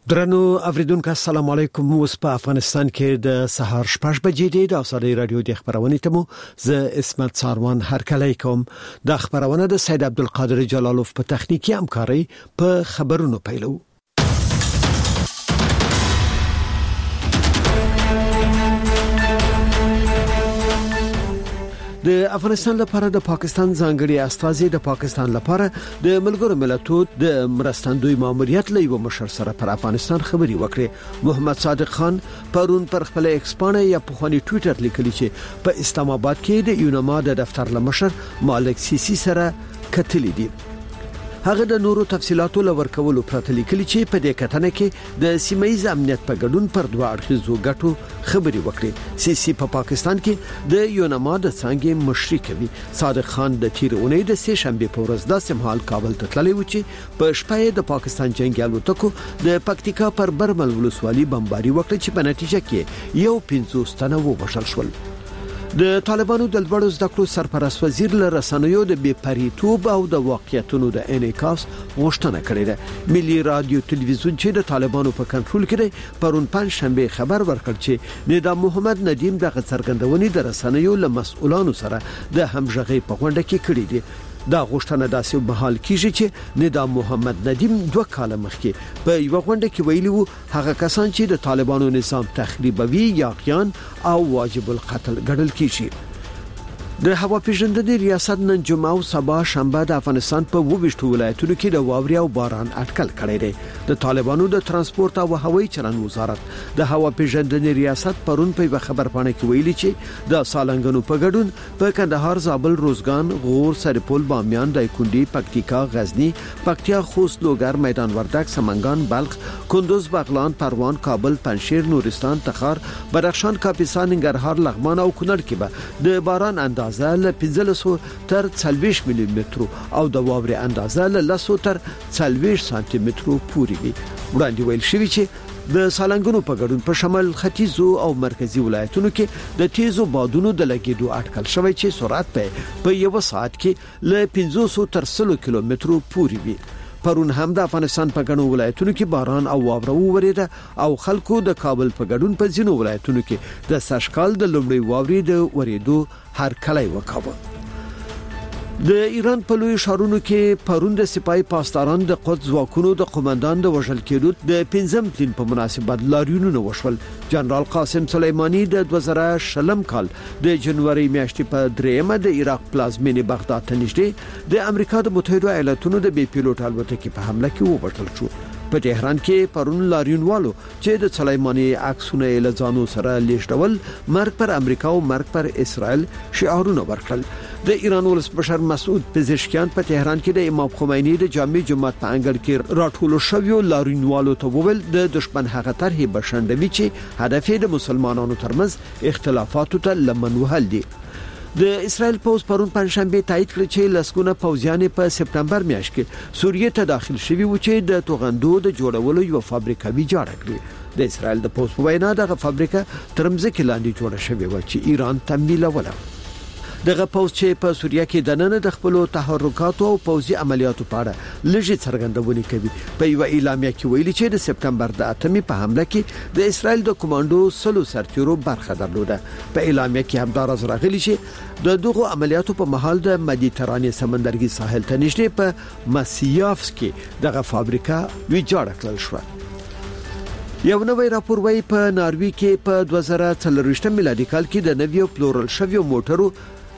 درنو اوریدونکو السلام علیکم. اوس په افغانستان کې د سهار 6 بجې دی. د اوسړی رادیو د خبرونه ته مو زه اسمت ساروان هرکلی کوم. د خبرونه د سید عبدالقادر جلالوف په تخنیکی همکاري په خبرونو پیلو. د افغانستان لپاره د پاکستان ځانګړي استازي د پاکستان لپاره د ملګرو ملتونو د مرستندوی ماموریت لوي مشر سره پر افغانستان خبري وکړي. محمد صادق خان پرون پر خپل ایکسپانه یا په خواني ټوئیټر لیکلی چې په اسلام آباد کې د یونما د دفتر لمشر مالک سیسی سره کتلی دي. هغه د نورو تفصيلاتو لور کولو پرته لیکلي چې په دې کتنه کې د سیمایي امنیت په ګډون پر دوه اړخیزو ګټو خبري وکړي. سیسی په پاکستان کې د یونما د څنګه مشري کوي. صادق خان د تیر اونۍ د سه شنبه په ورځ د سمحال کابل ته تللی و چې په شپه د پاکستان جنگي الوتکو د پکتیکا پر برمل ولسوالي بمباري وکړه چې په نتیجه کې یو 50 تنه وبشل شول. د طالبانو د لوړو زده کړو سرپرست وزیر له رسنیو د بې پریتوب او د واقعیتونو د انعکاس غوښتنه کړې ده. ملي رادیو تلویزیون چې د طالبانو په کنټرول کې دی پرون پنځشنبه خبر ورکړ چې نظام محمد ندیم د څرګندونې د رسنیو له مسؤلانو سره د همغږي په غونډه کې کړې دي. دا غوښتنه داسې بحال کیږي چې نظام محمد ندیم 2 کال مخکې په یو غونډه کې ویلي وو هغه کسان چې د طالبانو نظام تخریبوي یا غیان او واجب القتل ګڼل کیږي. د هوا پیژندنې ریاست نن جمعه او سبا شنبه د افغانستان په 22 ولایتونو کې د واوري او باران اټکل کړی دی. د طالبانو د ترانسپورت او هوایي چلند وزارت د هوا پیژندنې ریاست پرون په خبرپاڼه کې ویلي چې د سالنګونو په ګډون په کندهار، زابل، روزګان، غور، سرپل، بامیان، دایکنډي، پکتیکا، غزنی، پکتیا، خوست، لوګر، میدان وردګ، سمنګان، بلخ، کندوز، بغلان، پروان، کابل، پنجشیر، نورستان، تخار، بدخشان، کاپیسا، ننګرهار، لغمان او کونړ کې به د باران اندازه له 15 تر 40 ملي متر او د واوري اندازه له 10 تر 40 سانتي متر پورې وي. وړاندې ویل شوی چې د سالنګونو په ګډون په شمال ختیځو او مرکزی ولایتونو کې د تیزو بادونو د لګیدو اټکل شوی چې سرعت په یو ساعت کې له 500 تر 100 کیلومتر پورې وي. پرون هم د افغانستان په ګڼو ولایتونو کې باران او واوره وورېده او خلکو د کابل په ګډون په ځینو ولایتونو کې د سشکال د لومړي واوري د ورېدو هرکلی وکاوه. د ایران په لوی شهرونو کې پرون د سپای پاسداران د قدس ځواکونو د قومندان د وژل کېدو د 5م تلین په مناسبت لاریونونه وشول. جنرال قاسم سلیمانی د 2020 کال د جنوري میاشتې په 3مه د عراق پلازمینې بغداد ته نږدې د امریکا د متحده ایالاتونو د بي پیلوټ الوتکې په حمله کې وبټل شو. په تهران کې پرون لاریونوالو چې د سلیمانی عکسونه له ځانو سره لیږدول مرګ پر امریکا او مرګ پر اسرائیل شعارونه ورکړل. د ایران ولسمشر مسعود پزشکیان په تهران کې د امام خمینی د جامع جماعت په انګړ کې راټول شویو لاریونوالو ته وویل د دشمن هغه طرحې بشندوي چې هدف یې د مسلمانانو ترمنځ اختلافاتو ته لمن وهل دي. د اسرائیل پوز پرون پنځشنبه تایید کړ چې لسګونه پوځیان په سپتمبر میاشت کې سوریه ته داخل شوي و چې د توغندو د جوړولو یو فابریکه ویجاړه کړې. د اسرائیل د پوز په وینا دغه فابریکه ترمځکه لاندې جوړه شوې و چې ایران تمویلوله. دغه پوز چې په سوریه کې د نن د خپل تحرکات او پوزي عملیاتو په اړه لږه څرګندونه کوي. په یو اعلامیه کې ویلي چې د سپتمبر د 8مې په حمله کې د اسرائیل د کمانډو سلو سرتیرو برخه درلوده. په اعلامیه کې هم دا راز راغلی چې د دغه عملیاتو په مهال د مدیترانې سمندرګي ساحل ته نږدې په مسیافس کې دغه فابریکه ویجاړه کړل شو. یو نوې راپور وايي په ناروی کې په 2024 میلادي کال کې د نویو پلورل شویو موټرو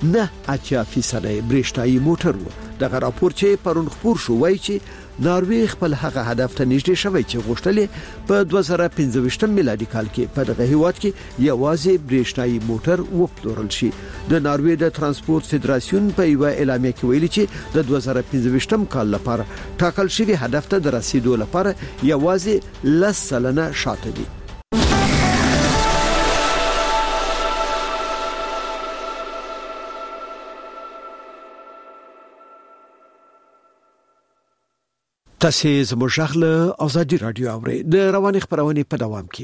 9.8% برېښنايي موټر و. دغه راپور چې پرون خبر شو وایي چې ناروی خپل هغه هدف ته نږدې شوی چې غوښتل په 2015 میلادي کال کې په دغه هیواد کې یوازې برېښنايي موټر وپلورل شي. د ناروی د ترانسپورت فدراسیون په یو اعلامیه کې ویلي چې د 2015 کال لپاره ټاکل شوی هدف ته د رسیدو لپاره یوازې 10% شاته دي. تاسو زموږ غږ آزادي رادیو اورئ. د رواني خبرونه په دوام کې.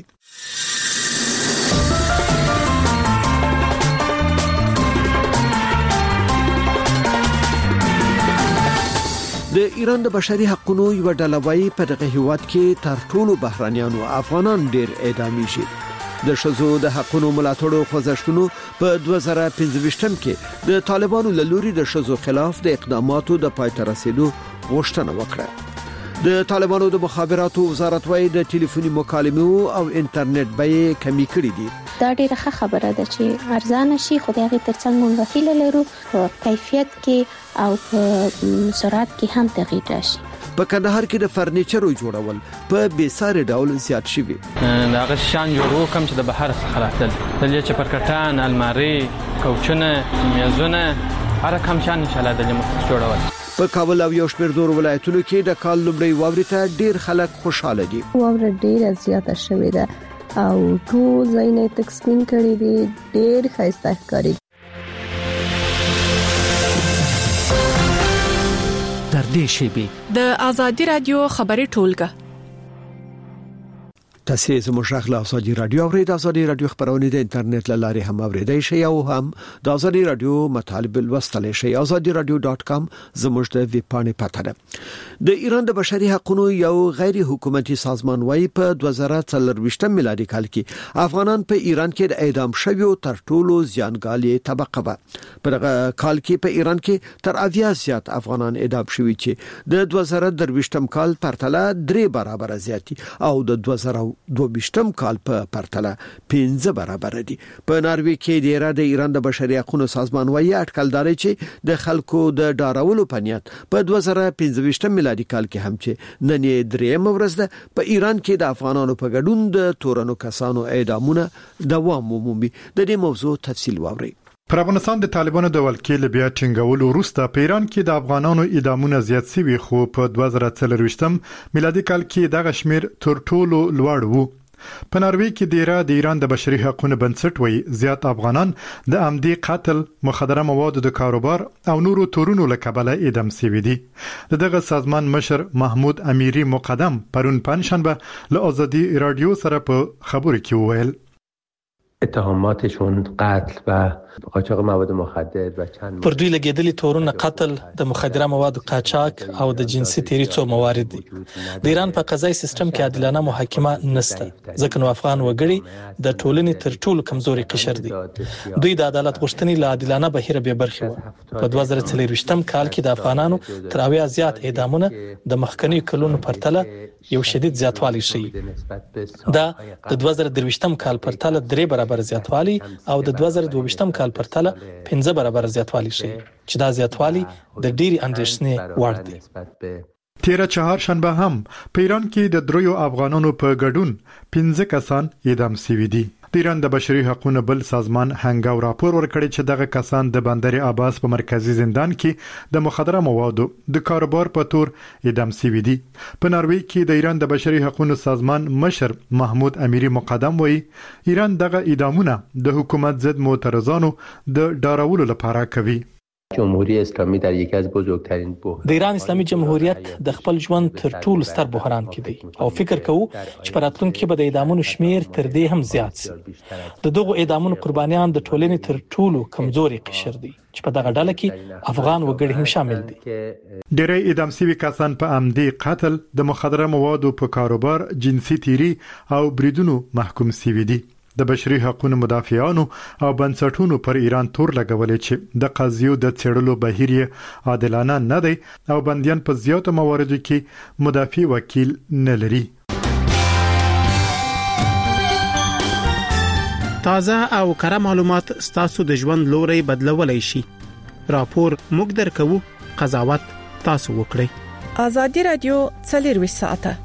د د ایران د بشري حقوقو یو ډلوي په دغه هیواد کې تر ټولو بهرانيانو افغانان ډیر اعدامي شي. د شذو د حقوقو ملاتړو خوځښتونو په 2015 کې د طالبانو له لوري د شذو خلاف د اقداماتو د پای ته رسیدو غوښتنه وکړه. د طالبانو د مخابراتو وزارت وايي د ټلیفوني مکالمو او انټرنیټ بیې کمی کړې دي. دا ډیره ښه خبره ده چې ارزانه شي، خو د هغې ترڅنګ موږ هیله لرو په کیفیت کې او په سرعت کې هم تغییر راشي. په کندهار کې د فرنیچرو جوړول په بیساره ډول زیات شوی. دا غش شان جوړو کوم چې د بهر څخه راتل د چپرکټان، الماری، کوچونه، میزونه هر کوم شان ان شاء الله د مخ جوړول. په کابل او یو شمېر نور ولایتونو کې د کال لومړی واورې ته ډیر خلک خوشاله دي. واوره ډیره زیاته شوې ده او ټول ځایونه تک سپین کړي دي، ډیر ښایسته ښکاري. در دې شیبه د آزادي رادیو خبري ټولګه تاسو زموږ غږ آزادي رادیو او د آزادي رادیو خبرونه د انټرنیټ لارې هم اوریدئ شئ او هم د آزادي رادیو مطالب لوستلی شئ. azadiradio.com زموږ د ویب پاڼې پته ده. د ایران د بشري حقوقو یو غیر حکومتي سازمان وايي په 2023 میلادي کال کې افغانان په ایران کې د اعدام شویو تر ټولو زیانګالي طبقه وه. په دغه کال کې په ایران کې تر 80 زیات افغانان اعدام شوي چې د 2023 کال پرتله 3 برابر زیاتی او د 2022 کال په پرتله 15 برابر دي. په ناروی کې د ایران د بشري حقوقو سازمان وايي اټکلداري چې د خلکو د ډارولو پنیات په 2015 میلادي کال کې هم چې نن یې درېم ورځ ده په ایران کې د افغانانو په ګډون د تورنو کسانو اعدامونه دوام مومي. د دې موضوع تفصیل واورئ. پر افغانستان د طالبانو د ولکې بیا ټینګولو وروسته په ایران کې د افغانانو اعدامونه زیات شوي، خو په 2023 میلادي کال کې دغه شمیر تر ټولو لوړ وو. په ناروی کې د ایران د بشري حقوقو بنسټ وایي زیات افغانان د عمدي قتل، مخدره موادو د کاروبار او نورو تورونو له کبله اعدام شوي دي. دغه سازمان مشر محمود امیری مقدم پرون پنځشنبه له آزادي رادیو سره په خبرو کې وویل اتهاماتشون قتل و قاچاق مواد مخدر و چند پر دوی لګیدلي تورونه قتل، د مخدره موادو قاچاق او د جنسي تیری څو موارد دي. د ایران په قضایي سیستم کې عادلانه محاکمه نشته، ځکه نو افغان وګړي د ټولنې تر ټولو کمزوري قشر دي. دوی د عدالت غوښتنې له عادلانه بهیره به برخه وو. په 2023 کال کې د افغانانو تر 80 زیات اعدامونه د مخکنی کلونو پرتله یو شدید زیاتوالی شي. دا د 2023 کال پرتله 3 برابر زیاتوالی او د 2022 کال پرتله 15 برابر زیاتوالی شي، چې دا زیاتوالی د ډېری اندېښنې وړ دی. تیره چهارشنبه هم په ایران کې د 3 افغانانو په ګډون 15 کسان اعدام شوي دي. د ایران د بشري حقوقو بل سازمان هنګاو راپور ورکړی چې دغه کسان د بندر عباس په مرکزی زندان کې د مخدره موادو د کاروبار په تور اعدام شوي دي. په ناروی کې د ایران د بشري حقوقو سازمان مشر محمود امیری مقدم وایي ایران دغه اعدامونه د حکومت ضد معترضانو د ډارولو لپاره کوي. جمهوری اسلامی در یکی از بزرگترین د ایران اسلامي جمهوریت د خپل ژوند تر ټولو ستر بحران کې دی او فکر کوو چې په راتلونکي کې به د اعدامونو شمیر تر دې هم زیات شي. د دغو اعدامونو قربانیان د ټولنې تر ټولو کمزوري قشر دي چې په دغه ډله کې افغان وګړي هم شامل دي. ډېری اعدام شوي کسان په عمدي قتل، د مخدره موادو په کاروبار، جنسي تیری او بریدونو محکوم شوي دي. د بشري حقوقو مدافعانو او بنسټونو پر ایران تور لګولې چې د قضیو د څېړلو بهیر یې عادلانه نه دی او بندیان په زیاتو مواردو کې مدافع وکیل نه لري. تازه او کره معلومات ستاسو د ژوند لوري بدلولای شي. راپور موږ درکو، قضاوت تاسو وکړئ. آزادي رادیو 24 ساعته.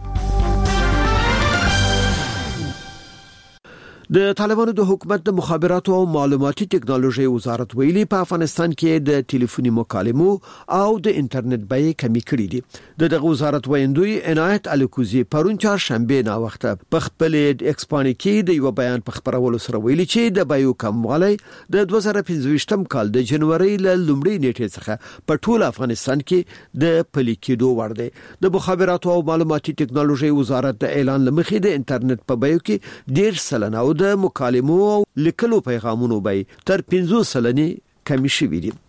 د طالبانو د حکومت د مخابراتو او معلوماتي ټکنالوژي وزارت ویلي په افغانستان کې د ټلیفوني مکالمو او د انټرنیټ بیې کمی کړې دي. دغه وزارت ویندوی عنایت الکوزی پرون چهارشنبه نا وخته په خپل ایکسپانی کې د یو بیان په خبرولو سره ویلي چې د بیو کموالی د 2015 کال د جنوري ل لومړۍ نیټې څخه په ټول افغانستان کې د پلي کېدو وړ دی. د مخابراتو او معلوماتي ټکنالوژي وزارت د اعلان لمخې د انټرنیټ په بیو کې 1.5% او د مکالمو او لیکلو پیغامونو به تر 50% کمی شوي دي.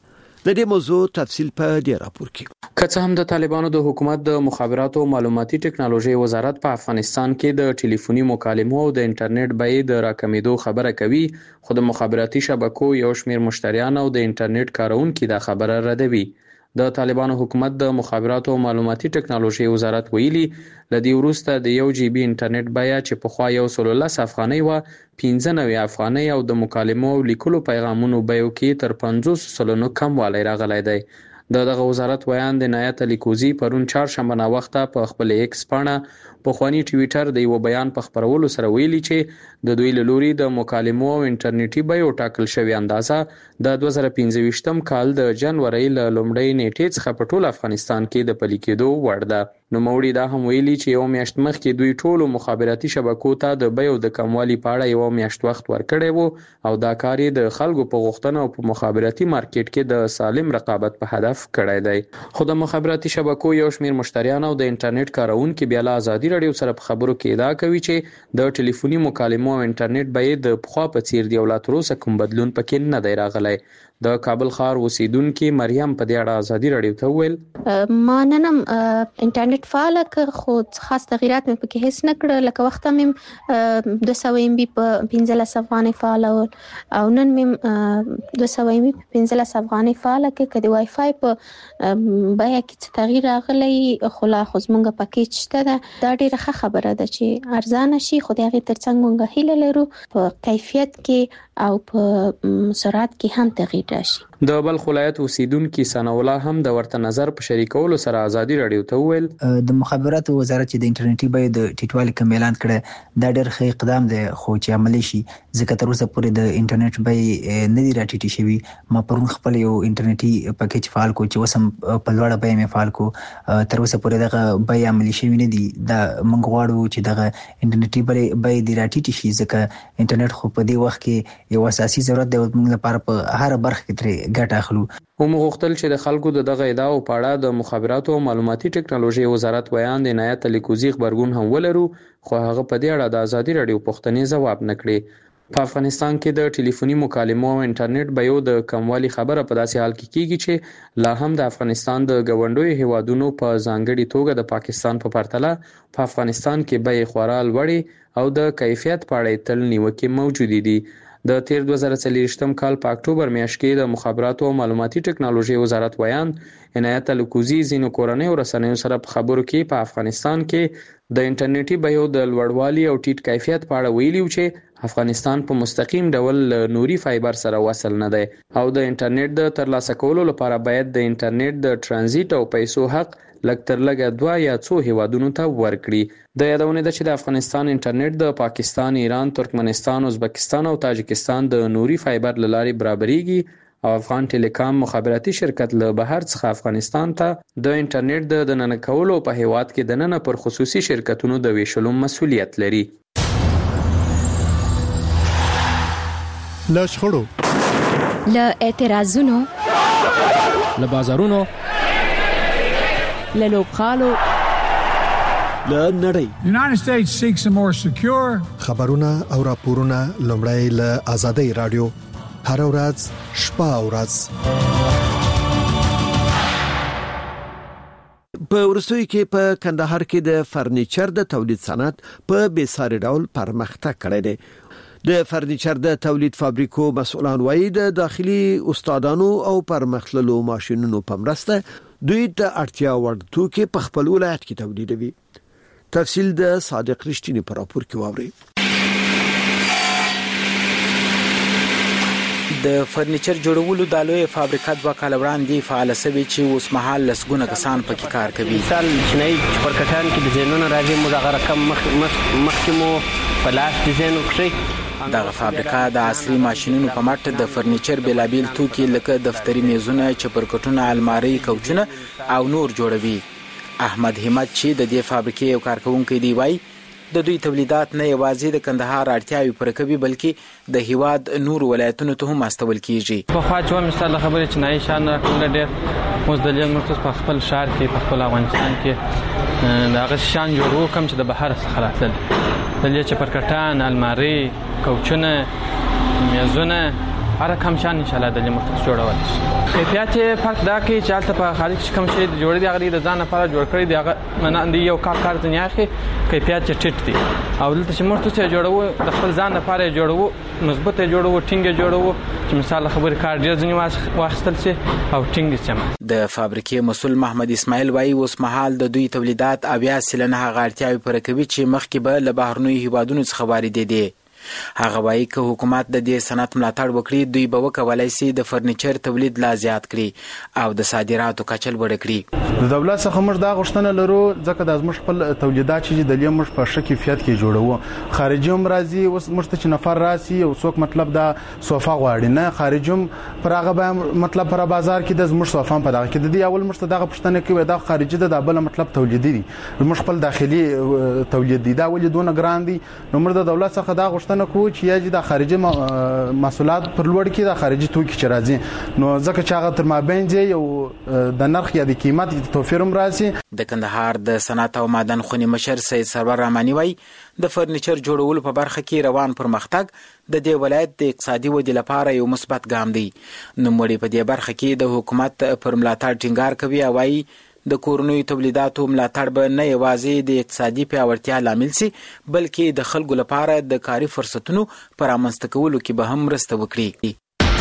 د دې موضوع تفصیل په دې راپور کې. که څه هم د طالبانو د حکومت د مخابراتو او معلوماتي ټکنالوژي وزارت په افغانستان کې د ټلیفوني مکالمو او د انټرنیټ بیې د راکمېدو خبره کوي، خو د مخابراتي شبکو یو شمېر مشتریان او د انټرنیټ کارونکي دا خبره ردوي. د طالبانو حکومت د مخابراتو او معلوماتي ټکنالوژي وزارت ویلي لدی وروسته د 1 جی بي انټرنیټ بیه چې په خوا 110 افغانۍ و 95 افغانۍ او د مکالمو او لیکلو پیغامونو بیو کې تر 50% کموالی راغلی دی. دغه وزارت ویان د عنایت علي کوزي پرون چهارشنبه نا وخته په خپل ایکس پاڼه په خواني ټویټر د یو بیان په خبرولو سره ویلي چې د دوی له لوري د مکالمو او انټرنیټي بیو ټاکل شوی اندازه د 2025م کال د جنوري له لومړۍ نیټې څخه په ټول افغانستان کې د پلي کېدو وړ ده. نو موري دا هم ویلي چې یو میاشت مخکې دوی ټولو مخابراتي شبکو ته د بیو د کموالي په اړه یو میاشت وخت ورکړی وو او دا کار د خلکو په غوښتنه او په مخابراتي مارکیټ کې د سالم رقابت په هدف کړی دی. خو د مخابراتي شبکو یو شمېر مشتریان او د انټرنیټ کارونکي بیا له ازادي رادیو سره په خبرو کې ادعا کوي چې د ټلیفوني مکالمو او انټرنیټ بیې د پخوا په څیر دی او لا تر اوسه کوم بدلون پکې نه دی راغلی. د کابل ښار اوسیدونکي مریم په دې اړه ازادي رادیو ته وویل ما نن انټرنیټ فعال کړ خو خاص تغیرات مې پکې هیڅ نه کړل، لکه وخت مې 200 ام بي په 15 افغانۍ فعال او نن مې 200 ام بي په 15 افغانۍ فعال کړ. د وای فای په بیه کې تغییر راغلی خو لا خو زمونږ پکیج شته ده. دا ډیره ښه خبره ده چې ارزانه شي، خو د هغې ترڅنګ مونږ هیله لرو په کیفیت کې او په سرعت کې هم تغییر راشي. د بلخ ولایت اوسیدونکي ثنا الله هم د ورته نظر په شریکولو سره ازادي رادیو ته وویل د مخابراتو وزارت چې د انټرنیټي بیې د ټیټوالي کم اعلان کړ دا ډېر ښه اقدام دی، خو چې عملي شي ځکه تر اوسه پورې د انټرنیټ بیې نه دي راټیټې شوي. ما پرون خپل یو انټرنیټي پکیج فعال کو چې وسم په لوړه بیه مې فعال کو، تر اوسه پورې دغه بیې عملي شوي نه دي. دا موږ غواړو چې دغه انټرنیټي بیې دي راټیټې شي ځکه انټرنیټ خو په دې وخت کې یو اساسي ضرورت دی موږ لپاره په هر برخه کې ترې ګټه اخلو. هم غوښتل چې د خلکو دغه ادعاو په اړه د مخابراتو او معلوماتي ټکنالوژي وزارت ویان د عنایت علي کوزي خبرګون هم ولرو، خو هغه په دې اړه د ازادي رادیو پوښتنې ځواب نه کړې. په افغانستان کې د ټلیفوني مکالمو او انټرنیټ بیو د کموالي خبره په داسې حال کې کیږي چې لا هم د افغانستان د ګاونډیو هیوادونو په ځانګړي توګه د پاکستان په پرتله په افغانستان کې بیې خورا لوړې او د کیفیت په اړه تل نیوکې موجودې دي. د تیر 2023م کال په اکتوبر میاشت کې د مخابراتو او معلوماتي ټکنالوژي وزارت ویان عنایت علي کوزي ځینو کورنیو رسنیو سره په خبرو کې په افغانستان کې د انټرنیټي بیو د لوړوالي او ټیټ کیفیت په اړه ویلي چې افغانستان په مستقیم ډول نوري فایبر سره وصل نه دی او د انټرنیټ د ترلاسه کولو لپاره باید د انټرنیټ د ترانزیت او پیسو حق لږ تر لږه 2 یا 3 هیوادونو ته ورکړي. د یادونه ده چې د افغانستان انټرنیټ د پاکستان، ایران، ترکمنستان، ازبکستان او تاجکستان د نوري فایبر لارې برابرېږي او افغان ټیلیکام مخابراتي شرکت له بهر څخه افغانستان ته د انټرنیټ د دننه کولو په هیواد کې د نن پر خصوصي شرکتونو د ویشلو مسؤلیت لري. له شخړو، له اعتراضونو، له بازارونو، له لوبغالو، له نړۍ United States seeks a more secure خبرونه او راپورونه لومړی له آزادۍ رادیو هر ورځ شپه او ورځ په ورسوي کې په کندهار کې د فرنیچر د تولید صنعت په بیساري ډول پرمختګ کړی دی. د فرنیچر د تولید فابریکو مسؤلان وایي د داخلي استادانو او پرمختللو ماشينونو په مرسته دوی ته اړتیا وړ توکي په خپل ولایت کې تولیدوي. تفصیل د صادق رښتینی په راپور کې واوري. د فرنیچر جوړولو د لوی فابریکه 2 کال وړاندې فعال شوی چې اوس مهال لسګونه کسان پکې کار کوي. مثال چینای پرکټان کې د زینونو راځي مدغه رقم مخکمو پلاس ډیزاین وکړي. دغه فابریکه د عصري ماشينونو په مټ د فرنیچر بلابل توکي لکه دفتري میزونه، چپرکټونه، الماری، کوچونه او نور جوړوي. احمد همت چې د دې فابریکې یو کارکونکو دی وایي د دوی تولیدات نه یوازې د کندهار اړتیاوي پوره کوي بلکې د هیواد نور ولایتونو ته هم استول کیږي. په خوا چې مثال خبرې چې نه شان راکول ډېر مزدلیل مرتض په خپل شهر کې په خپل افغانستان کې دا غش شان جوړو کوم چې د بهر څخه راتل د چپرکټان، الماری، کوچونه، میزونه هر کم شان ان شاء الله د مرتب جوړول کیفیت فرق دا کې چې حالت په خارج کم شي جوړ دي هغه د ځان لپاره جوړ کړی دی هغه من یو کار دنیا کې کیفیت ټیټ دي او دلته چې مرتب جوړو د خپل ځان لپاره جوړو مثبت جوړو ټینګ جوړو چې مثال خبر کار ډیر ځنی واخستل شي او ټینګ شي د فابریکې مسول محمد اسماعیل وایي اوس مهال د دوی تولیدات 80% غړتیاوي پر کوي چې مخکې به له بهرنیو هیوادونو څخه واردېدي هغه وایي چې حکومت د دې صنعت ملاتړ وکړي دوی به وکولای شي د فرنیچر تولید لا زیات کړي او د صادراتو کچه لوړه کړي د دولت څخه موږ دا غوښتنه لرو ځکه د زموږ خپل تولیدات چې د لیمش په ښه کیفیت کې جوړو خارجي هم راځي اوس موږ ته چې نفر راسي او څوک مطلب دا صوفه غواړي نه خارجي هم پر هغه به مطلب پر بازار کې د زموږ صوفه په دغه کې د دې اول موږ ته دغه پښتنه کوي دا خارجي د بل مطلب تولیدي دي موږ خپل داخلي تولید دي دا ولې دونه ګران دي نو موږ د دولت څخه دا غوښتنه کوو چې د خارجي محصولات پر لوړ کې د خارجي توکي چې راځي نو ځکه چې هغه تر مابین دی یو د نرخ یا د قیمت توفیر هم راځي د کندهار د صنعت او معدن خونی مشر سید سرور رحماني وایي د فرنیچر جوړولو په برخه کې روان پرمختګ د دې ولایت د اقتصادي ودې لپاره یو مثبت ګام دی نو مړي په دې برخه کې د حکومت پر ملاتړ ټینګار کوي او وايي د کورنیو تولیداتو ملاتړ به نه یوازې د اقتصادي پیاوړتیا لامل شي بلکې د خلکو لپاره د کاري فرصتونو پر رامنځته کولو کې به هم مرسته وکړي.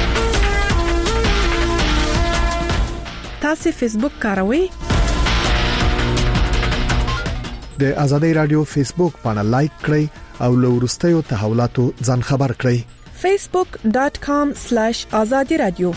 تاسو فیسبوک کاروئ؟ د ازادي رادیو فیسبوک باندې لایک کړئ او له وروستیو تحولاتو ځان خبر کړئ. facebook.com/azadiradio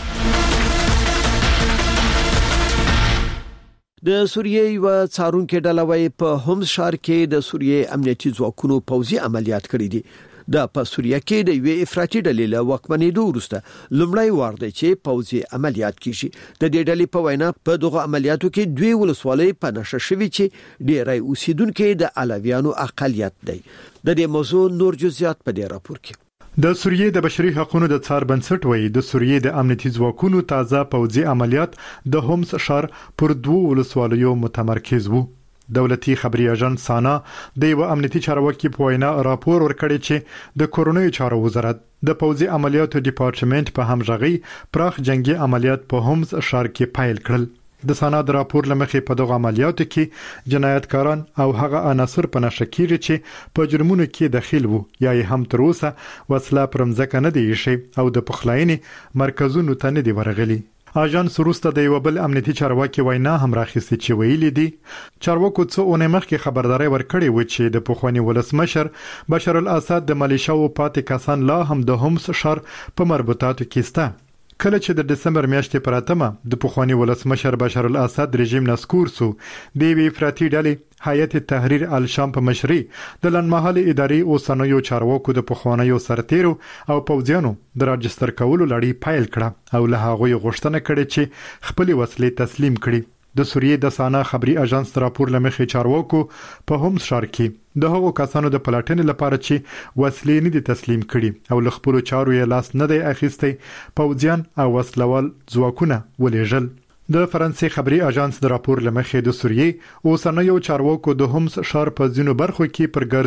د سوریې یو څارونکو ډله وایي په هومس ښار کې د سوریې امنیتي ځواکونو پوځي عملیات کړي دي د په سوریه کې د یو افراطي ډلې له وکمنېدو وروسته لومړی وار دی چې پوځي عملیات کیږي د دې ډلې په وینا په دغه عملیاتو کې دوی ولسوالۍ په نشه شوي چې ډېری اوسیدونکو د علویانو اقلیت دی د دې موضوع نور جزئیات په دې راپور کې د سوریې د بشري حقوقو د څار بنسټ وایي د سوریې د امنیتي ځواکونو تازه پوځي عملیات د هومس ښار پر 2 ولسوالیو متمرکز وو. دولتي خبري اژانس سانا د یو امنیتي چارواکي په وینا راپور ورکړی چې د کورونی چارو وزارت د پوځي عملیاتو ډپارټمنټ په همغږي پراخ جنگي عملیات په هومس ښار کې پیل کړل. د سانا د راپور لمخې په دغه عملیاتو کې جنایتکاران او هغه عناصر په نشه کېږي چې په جرمونو کې داخل وو یا هم تر اوسه وسله پرمځکه نه دی شي او د پخلاینې مرکزونو ته نه دی ورغلي. اژانس روسته د یو بل امنیتي چارواکي وینا هم راخیستي چې ویلي دي چارواکو څو اونۍ مخکې خبرداري ورکړې و چې د پخوانی ولسمشر بشار الاسد د مالیشاو پاتې کسان لا هم د هومس ښار په مربوطاتو کې سته. کله چې د دسمبر میاشتې پر 8 د پخوانی ولسمشر بشار الاسد رژیم نسکور سو د وی افراطي ډلې هیئت تحریر الشام په مشري د لنمحل اداري او سنویو چارواکو د پخوانیو سرتیرو او پوځیانو د راجستر کولو لړۍ پایل کړه او له هغه غوښتنه کړې چې خپل وسلې تسلیم کړي. د سوریې د سانا خبري اژانس راپور لمخې چارواکو په هومس ښار کې د هغو کسانو د پلاټنې لپاره چې وسلې نه دي تسلیم کړي او له خپل چارو یې لاس نه دی اخیستی پوځیان او وسلوال ځواکونه ولېږل. د فرانسې خبري اژانس د راپور لمخې د سوریې او سنویو چارواکو د هومس ښار په ځینو برخو کې پر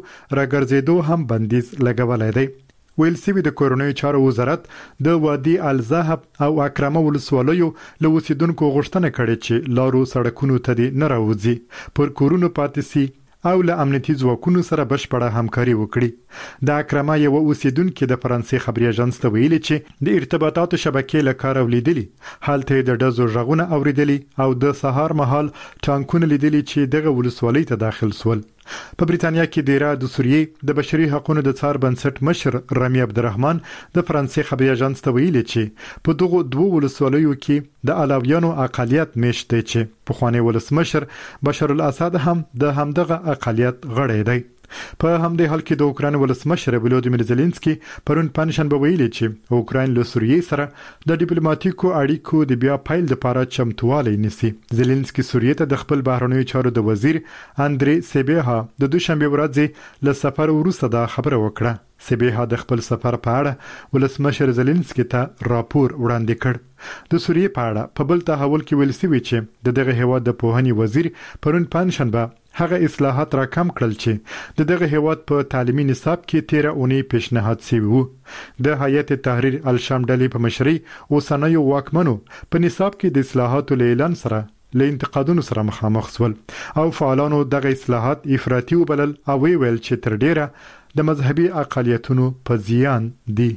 راګرځېدو هم بندیز لګولای دی. ویل سوي د کورونی چارو وزارت د وادي الزهب او اکرمه ولسوالیو له اوسیدونکو غوښتنه کړې چې لارو سړکونو ته دي نه راوځي پر کورونو پاتې سي او له امنیتي ځواکونو سره بشپړه همکاري وکړي. د اکرمه یو اوسیدونکو د فرانسې خبري اژانس ته ویلي چې د ارتباطاتو شبکې له کار ولیدلي حالته د ډزو ژغونه اوریدلي او د سهار مهال ټانکونه لیدلي چې دغه ولسوالۍ ته داخل سول. په بریتانیا کې د سوریې د بشري حقوقو د څار بنسټ مشر رامي عبدالرحمن د فرانسې خبري اژانس ته ویلي چې په دغه 2 ولسوالیو کې د علاویانو اقلیت مشته چې په خواني ولسمشر بشار الاسد هم د همدغه اقلیت غړی دی. په همدې حال کې د اوکراین ولسمشر ولودیمیر زيلنسکي پرون پنځشنبه ویلي چې اوکراین له سوریې سره د ډیپلوماټیکو اړیکو د بیا پیل لپاره چمتووالی نیسي. زيلنسکي سوریې ته د خپل بهرنیو چارو د وزیر اندري سیبیها د دوشنبه ورځ له سفر وروسته دا خبره وکړه. سیبیها د خپل سفر په اړه ولسمشر زيلنسکي ته راپور وړاندې کړ. د سوریې په اړه په بل تحول کې ویل شوی چې دغه هیواد د پوهنې وزیر پرون پنځشنبه هغه اصلاحات را کم کړل چې دغه هیواد په تعلیمي نصاب کې 13 اونۍ پیشنهاد شوی وو. د هیئت تحریر الشام ډلې په مشرۍ اوسنیو واکمنو په نصاب کې د اصلاحاتو اعلان سره له انتقادونو سره مخامخ شول او فعالانو دغه اصلاحات افراطي وبلل او ویل چې تر ډیره د مذهبي اقالیتونو په زیان دي.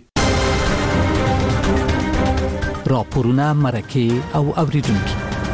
راپورونه مرکه او اوریدونکو.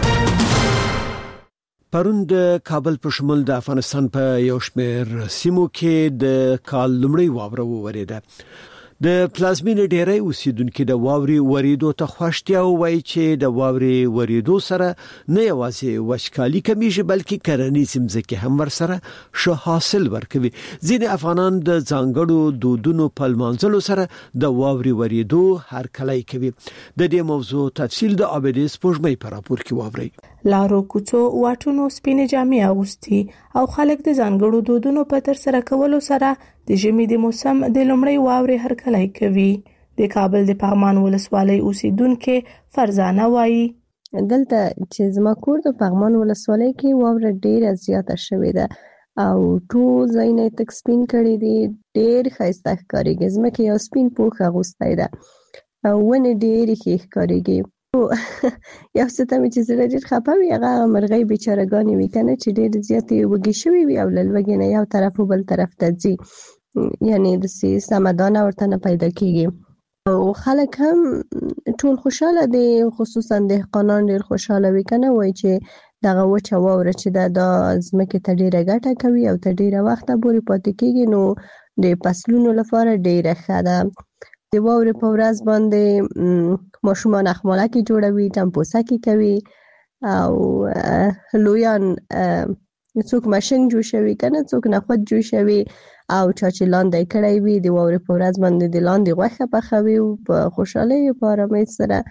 پرون د کابل په شمول د افغانستان په یو شمېر سیمو کې د کال لومړی واوره وورېده. د پلازمینې ډېری اوسیدونکو د واوري وریدو ته خوشتیا وایي چې د واوري وریدو سره نه یوازې وچکالي کمیږي بلکې کرنیز ځمکې هم ورسره ښه حاصل ورکوي. ځینې افغانان د ځانګړو دودونو په لمانځلو سره د واوري وریدو هرکلی کوي. د دې موضوع تفصیل د عابدې سپوږمۍ په راپور کې واورئ. لارو کوڅو واټونو سپینې جامې اغوستي او خلک د ځانګړو دودونو په تر سره کولو سره د ژمي د موسم د لومړۍ واورې هرکلی کوي. د کابل د پغمان ولسوالۍ اوسیدونکو فرزانه وایي دلته چې زما کور د پغمان ولسوالۍ کې واوره ډیره زیاته شوې ده او ټول ځایونه تک سپین کړي دي. ډیر ښایسته ښکارېږي. ځمکه یو سپین پوښ اغوستی ده او ونې ډیرې ښې ښکارېږي. یو څه ته مې چې زړه ډېر خفه وي هغه مرغۍ بیچارهګانې وي کنه چې ډېر زیاتې وږې شوي وي او له لوږې نه یو طرف او بل طرف ته ځي، یعنی داسې سمدانه ورته نه پیدا کېږي او خلک هم ټول خوشحاله دي، خصوصا دهقانان ډېر خوشحاله وي کنه، وایي چې دغه وچه واوره چې دا ځمکې ته ډېره ګټه کوي او تر ډېره وخته پورې پاتې کېږي نو د فصلونو لپاره ډېره ښه ده. د واورې په ورځ باندې ماشومان اخمالکې جوړوي، ټمپوسکې کوي او لویان څوک ماشین جوړوي کنه، څوک نخود جوړوي او چا چې لاندې کړی وي د واورې په ورځ باندې د لاندې غوښه پخوي او په خوشحالۍ په آرامۍ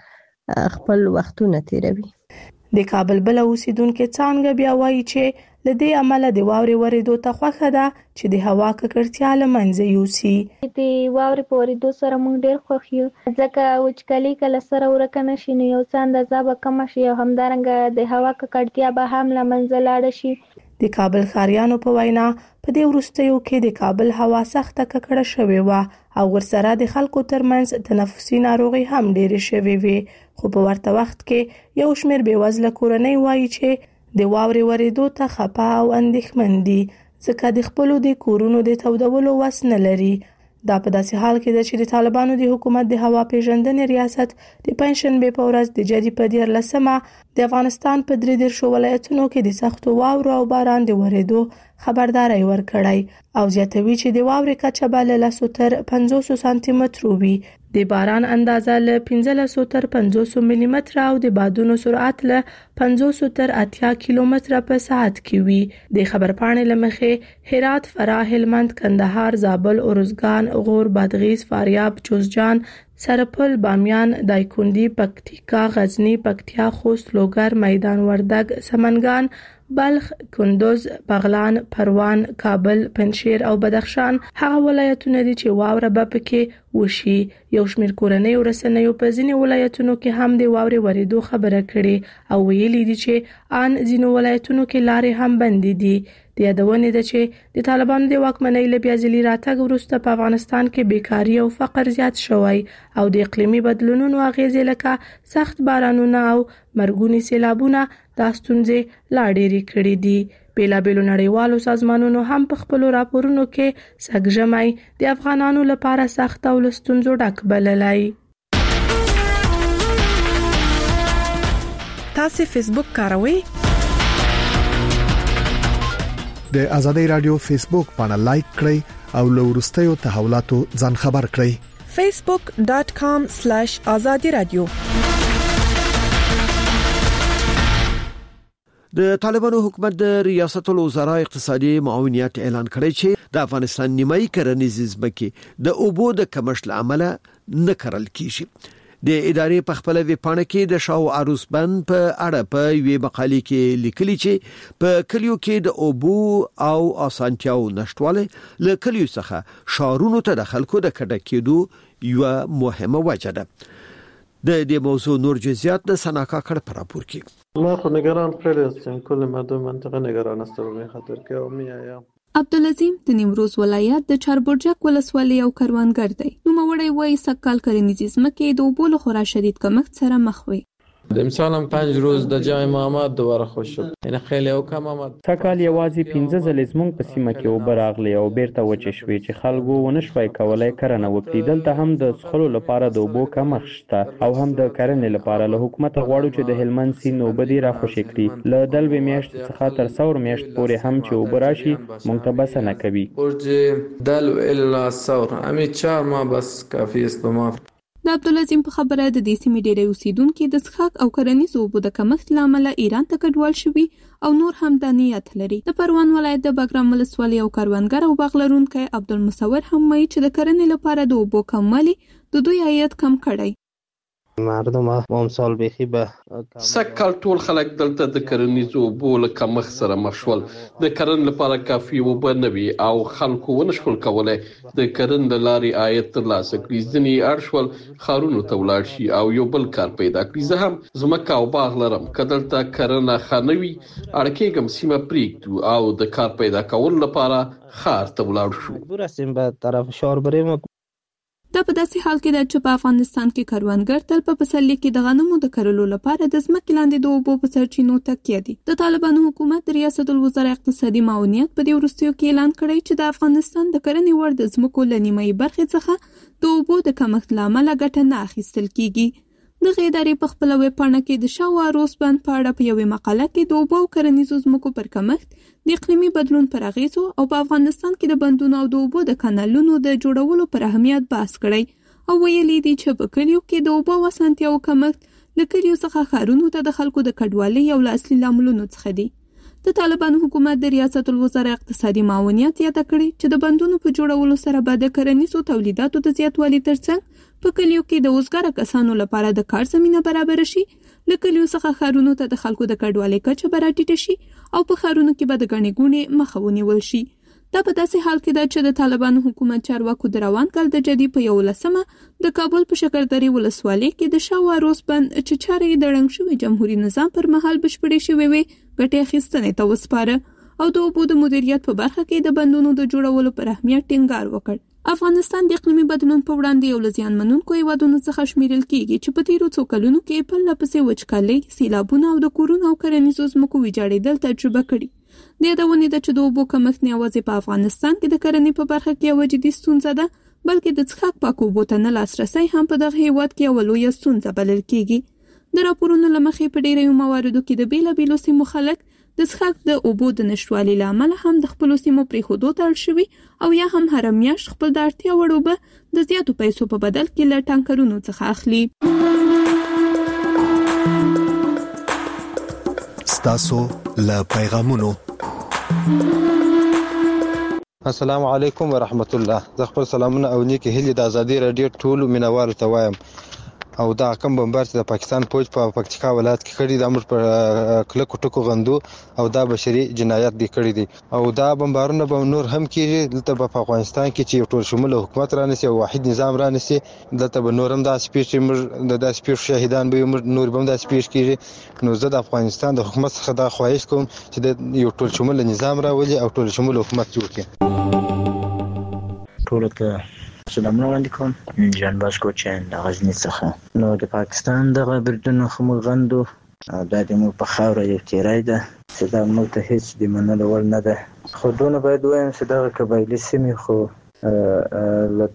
سره خپل وختونه تیروي. د کابل بل اوسیدونکو څنګه بیا وایي چې لدې عمله د واورې ورېدو ته خوښه ده چې د هوا ککړتیا له منځه یوسي. د واورې په ورېدو سره موږ ډېر خوښ یو، ځکه وچکالي کله سره ورکه نه شي نو یو څه اندازه به کمه شي او همدارنګه د هوا ککړتیا به هم له منځه لاړه شي. د کابل ښاریانو په وینا په دې وروستیو کې د کابل هوا سخته ککړه شوې وه او ورسره د خلکو ترمنځ تنفسي ناروغي هم ډېرې شوې وې، خو په ورته وخت کې یو شمېر بېوزله کورنۍ وایي چې د واورې ورېدو ته خپه او اندېښمن دي ځکه د خپلو د کورونو د تودولو وس نه لري. دا په داسې حال کې ده چې د طالبانو د حکومت د هوا پیژندنې ریاست د پنځشنبې په ورځ د جدي په 14مه د افغانستان په 33 ولایتونو کې د سختو واورو او باران د ورېدو خبرداري ورکړی او زیاتوي چې د واورې کچه به له 100 تر 500 سانتي مترو وي، د باران اندازه له 1500 تر 500 ملي متر او د بادونو سرعت له 500 تر 80 کیلومتر په ساعت کې وي. د خبرپاڼې لمخې هرات، فراه، هلمند، کندهار، زابل، ارزګان، غور، بادغیس، فاریاب، جوزجان، سرپل، بامیان، دایکنډي، پکتیکا، غزنی، پکتیا، خوست، لوګر، میدان وردګ، سمنګان، بلخ، کندوز، بغلان، پروان، کابل، پنجشیر او بدخشان هغه ولایتونه دي چې واوره به پکې وشي. یو شمېر کورنۍ ورسنیو په ځینې ولایتونو کې هم د واورې ورېدو خبره کړې او ویلي دي چې ان ځینو ولایتونو کې لارې هم بندې دي. د یادونې ده چې د طالبانو د واکمنۍ له بیا ځلي راتګ وروسته په افغانستان کې بیکاري او فقر زیات شوی او د اقلیمي بدلونونو اغیزې لکه سخت بارانونه او مرګونی سیلابونه دا ستونزې لا ډېرې کړې دي. بیلابیلو نړیوالو سازمانونو هم په خپلو راپورونو کې سږ د افغانانو لپاره سخت او له ستونزو ډک بللی. تاسو فیسبوک کاروئ؟ د ازادۍ رادیو فیسبوک باندې لایک کړئ او له وروستیو تحولاتو ځان خبر کړئ. facebook.com/azadi radio. د طالبانو حکومت د ریاست الوزرا اقتصادي معاونیت اعلان کړی چې د افغانستان نیمایي کرنیز ځمکې د اوبو د کمښت لامل نه کرل کیږي. د ادارې په خپل ویب پاڼه کې د شاو عروس بند په اړه په یوې مقالې کې لیکلي چې په کلیو کې د اوبو او اسانتیاو نشټواله له کلیو څخه شهرونو ته د خلکو د کډه کېدو یو مهمه وجه ده. د دې موضوع نور جزئیات د سناکا کړ پر راپور کې. ما خو نگران خیلی هستیم، کل مردم منطقه نگران است به خاطر که میایم. عبدالعظیم د نیمروز ولایت د چاربرجک ولسوالۍ او کروندګر دی. نوموړی وایي سږکال کرنیزې ځمکې د اوبو له خورا شدید کمښت سره مخ وي. د امسال هم 5 روز د جامع آمد دوباره خوش شد، یعنی خیلی او کم آمد. سږکال یوازې 15 ځلې زموږ په سیمه کې اوبه راغلې او بیرته وچې شوې چې خلکو ونه شوای کولای کرنه وکړي. دلته هم د څښلو لپاره د اوبو کمښت شته او هم د کرنې لپاره له حکومته غواړو چې د هلمند سیند اوبه دې راخوشې کړي. له دلبې میاشتې څخه تر ثور میاشت پورې هم چې اوبه راشي موږ ته بسنه کوي. اوج دلو الا ثور همین 4 ماه بس کافی است به ما. د عبدالعظیم په خبره د دې سیمې ډېری اوسیدونکي د څښاک او کرنیزو اوبو د کمښت له امله ایران ته کډوال شوي او نور هم دا نیت لري. د پروان ولایت د بګرام ولسوالۍ او کروندګر او باغ لرونکی عبدالمصور هم وایي چې د کرنې لپاره د اوبو کموالی د دوی عاید کم کړی. مردم امسال بخی به سږکال ټول خلک دلته د کرنیزو اوبو له کمښت سره مخ شول. د کرنې لپاره کافي اوبه نه وي او خلکو ونه شول کولی د کرنې له لارې عاید ترلاسه کړي. ځینې اړ شول ښارونو ته ولاړ شي او یو بل کار پیدا کړي. زه هم ځمکه او باغ لرم، که دلته کرنه ښه نه وي اړ کېږم سیمه پرېږدو او د کار پیدا کولو لپاره ښار ته ولاړ شو. مجبور هستیم به طرف شهر بریم. دا په داسې حال کې ده چې په افغانستان کې کروندګر تل په پسرلي کې د غنمو د کرلو لپاره د ځمکې لاندې د اوبو په سرچینو تکیه دي. د طالبانو حکومت د ریاست الوزرا اقتصادي معاونیت په دې وروستیو کې اعلان کړی چې د افغانستان د کرنې وړ د ځمکو له نیمایي برخې څخه د اوبو د کمښت له امله ګټه نه اخیستل کیږي. دغه ادارې په خپله ویبپاڼه کې د شاو اروس بند په اړه په یوې مقاله کې د اوبو او کرنیزو ځمکو پر کمښت، د اقلیمي بدلون پر اغیزو او په افغانستان کې د بندونو او د اوبو د کانالونو د جوړولو پر اهمیت بحث کړی او ویلي دي چې په کلیو کې د اوبو او اسانتیاو کمښت له کلیو څخه ښارونو ته د خلکو د کډوالۍ یو له اصلي لاملونو څخه دی. د طالبانو حکومت د ریاست الوزرا اقتصادي معاونیت یاده کړې چې د بندونو په جوړولو سره به د کرنیزو تولیداتو د زیاتوالي ترڅنګ په کلیو کې د اوزګاره کسانو لپاره د کار زمینه برابر شي، له کلیو څخه ښارونو ته د خلکو د کډوالۍ کچه به راټیټه شي او په ښارونو کې به د ګڼې ګوڼې مخه ونیول شي. دا په داسې حال کې ده چې د طالبانو حکومت چارواکو د روان کال د جدي په 11 د کابل په شکردرې ولسوالۍ کې د شاو اروس بند چې چارې یې د ړنګ شوي جمهوري نظام پر مهال بشپړې شوې وې ګټې اخیستنې ته وسپاره او د اوبو د مدیریت په برخه کې د بندونو د جوړولو پر اهمیت ټینګار وکړ. افغانستان د اقلیمي بدلون په وړاندې یو له زیانمنونکو هیوادونو څخه شمیرل کیږي چې په تیرو څو کلونو کې پرله پسې وچکالۍ، سیلابونه او د کورونو او کرنیزو ځمکو ویجاړېدل تجربه کړي. د یادونې ده چې د اوبو کمښت نه یوازې په افغانستان کې د کرنې په برخه کې یوه جدي ستونزه ده، بلکې د څښاک پاکو اوبو ته نه لاسرسی هم په دغه هیواد کې یوه لویه ستونزه بلل کیږي. د راپورونو له مخې په ډیرو مواردو کې د بیلابیلو سیمو خلک د څښاک د اوبو د نشتوالي له امله هم د خپلو سیمو پرېښودو ته اړ شوي او یا هم هره میاشت خپل د اړتیا وړ اوبه د زیاتو پیسو په بدل کې له ټانکرونو څخه اخلي. ستاسو له پیغامونو. السلام علیکم ورحمت الله. زه خپل سلامونه او نیکی هیلې د ازادي راډیو ټولو مینوالو ته وایم. او دا کم بمبار چې د پاکستان فوج په پکتیکا ولایت کې کړی دا موږ په کلکو ټکو غندو او دا بشري جنایت دی کړی دي او دا بمبارونه به نور هم کیږي. دلته په افغانستان کې چې یو ټول شموله حکومت رانیسي او واحد نظام رانیسي، دلته به نور هم دا سپیش موږ د داسې شهیدان به نور به هم دا سپیش کیږي. نو زه د افغانستان د حکومت څخه دا خواهش کوم چې د یو ټول شموله نظام راولي او ټول شموله حکومت جوړ کړي. ټول ته سلامونه وړاندې کوم. جان باسکو چین د غزني څخه. نو د پاکستان دغه بریدونو خو موږ غندو او دا د موږ په خاوره یو تیری ده چې دا موږ ته هېڅ د منلو وړ نه ده. خو دونه باید ووایم چې دغه قبایلي سیمې خو له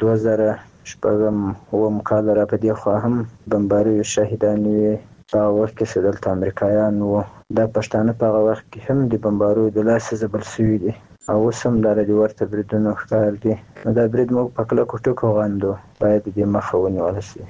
2006 کال را په دې خوا هم بمباریو شهیدانې وې. په هغه وخت کې چې دلته امریکایان وو، دا پښتانه په هغه وخت کې هم د بمباریو د لاسه ځپل شوي دي او اوس هم دا د ورته بریدونو ښکار دي. نو دا برید موږ په کلکو ټکو غندو، باید د دې مخه ونیول شي.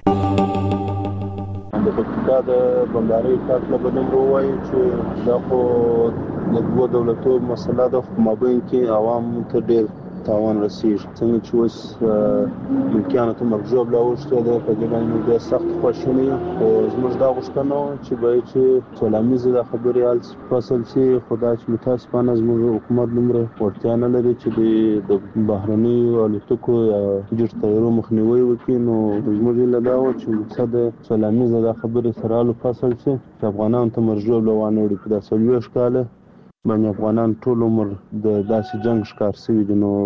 د پکتیکا د بمبارۍ په هکله به دومره ووایو چې دا خو د دوو دولتو مسله ده، په مابین کې عوام ته ډېر تاوان رسیږي. څنګه چې اوس ملکیانو ته مرجوب لا وشته ده په دې باندې د سخت خوشحالي او زموږ دا غوښتنه چې به چې سلامي زده خبري حل فصل سي خدای چې متاسفانه زموږ حکومت دومره وړتیا نه لري چې د بهرني الوتکو یا جوړ تیارو مخنیوي وکړي. نو زموږ له دا و چې مقصد سلامي زده خبري سره حل فصل سي چې افغانان ته مرجوب لوانه وړي په داسې لوي ښکاله باندې افغانان ټول عمر د داسې جنگ ښکار شوي دي. نو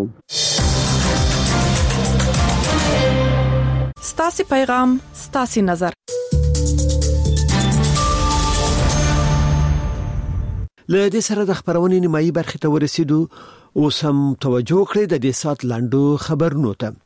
ستاسو پیغام ستاسو نظر. له دې سره د خبرونې نیمایي برخې ته ورسېدو. اوس هم توجه کړئ د دې سات لاندو خبرونو ته.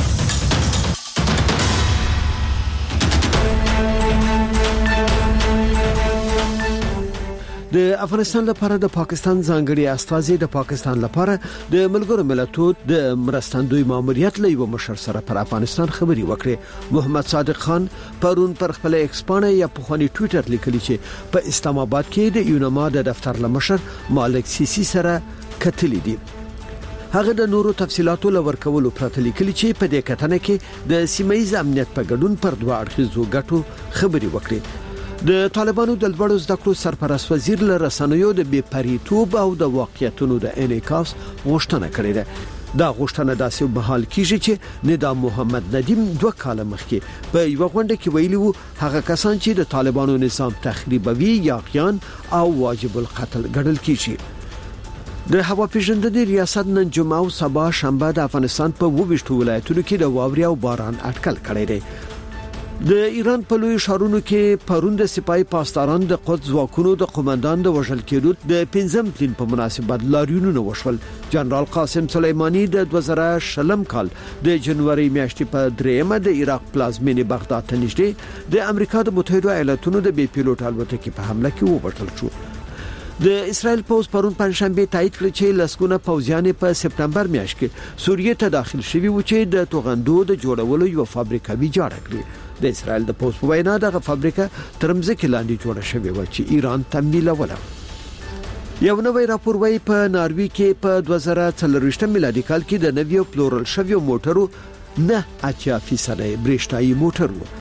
د افغانستان لپاره د پاکستان ځانګړي استازي د پاکستان لپاره د ملګرو ملتونو د مرستندوی ماموریت لوی مشر سره پر افغانستان خبري وکړه. محمد صادق خان پرون پر خپل ایکس باندې یا په خوني ټوئیټر لیکلی چې په اسلام آباد کې د یونما د دفتر لمشر مالک سیسی سره کتلی دي. هغه د نورو تفصيلاتو لور کولو پرته لیکلی چې په دې کتنه کې د سیمایي امنیت په ګډون پر دوه اړخیزو ګټو خبري وکړه. د طالبانو د لوړو زده کړو سرپرست وزیر له رسنیو د بې پریتوب او د واقعیتونو د انعکاس غوښتنه کړې ده. دا غوښتنه داسې بحال کیږي چې نظام محمد ندیم 2 کال مخکې په یو غونډه کې ویلي وو هغه کسان چې د طالبانو نظام تخریبوي یا غیان او واجب القتل ګڼل کیږي. د هوا پیژندنې ریاست نن جمعه او سبا شنبه د افغانستان په 22 ولایتونو کې د واوري او باران اټکل کړی دی. د ایران په لوی شهرونو کې پروند سپای پاسداران د قدس ځواکونو د قومندان د وژل کېدو د 5م تلین په مناسبت لاریونونه وشول. جنرال قاسم سلیمانی د 2020 کال د جنوري میاشتې په 3مه د عراق پلازمینې بغداد ته نږدې د امریکا د متحده ایالاتونو د بي پيلوټ الوتکې په حمله کې وبټل شو. د اسرائیل پوز پرون پنځشنبه تایید کړ چې لسګونه پوځیان په سپتمبر میاشت کې سوریه ته داخل شوي و چې د توغندو د جوړولو یو فابریکه ویجاړه کړې. د اسرائیل د پوز په وینا دغه فابریکه ترمزه کې لاندې جوړه شوې و چې ایران تمویلوله. یو نوې راپور وايي په ناروی کې په 2023 میلادي کال کې د نویو پلورل شویو موټرو 9.8% برېښنايي موټر وو.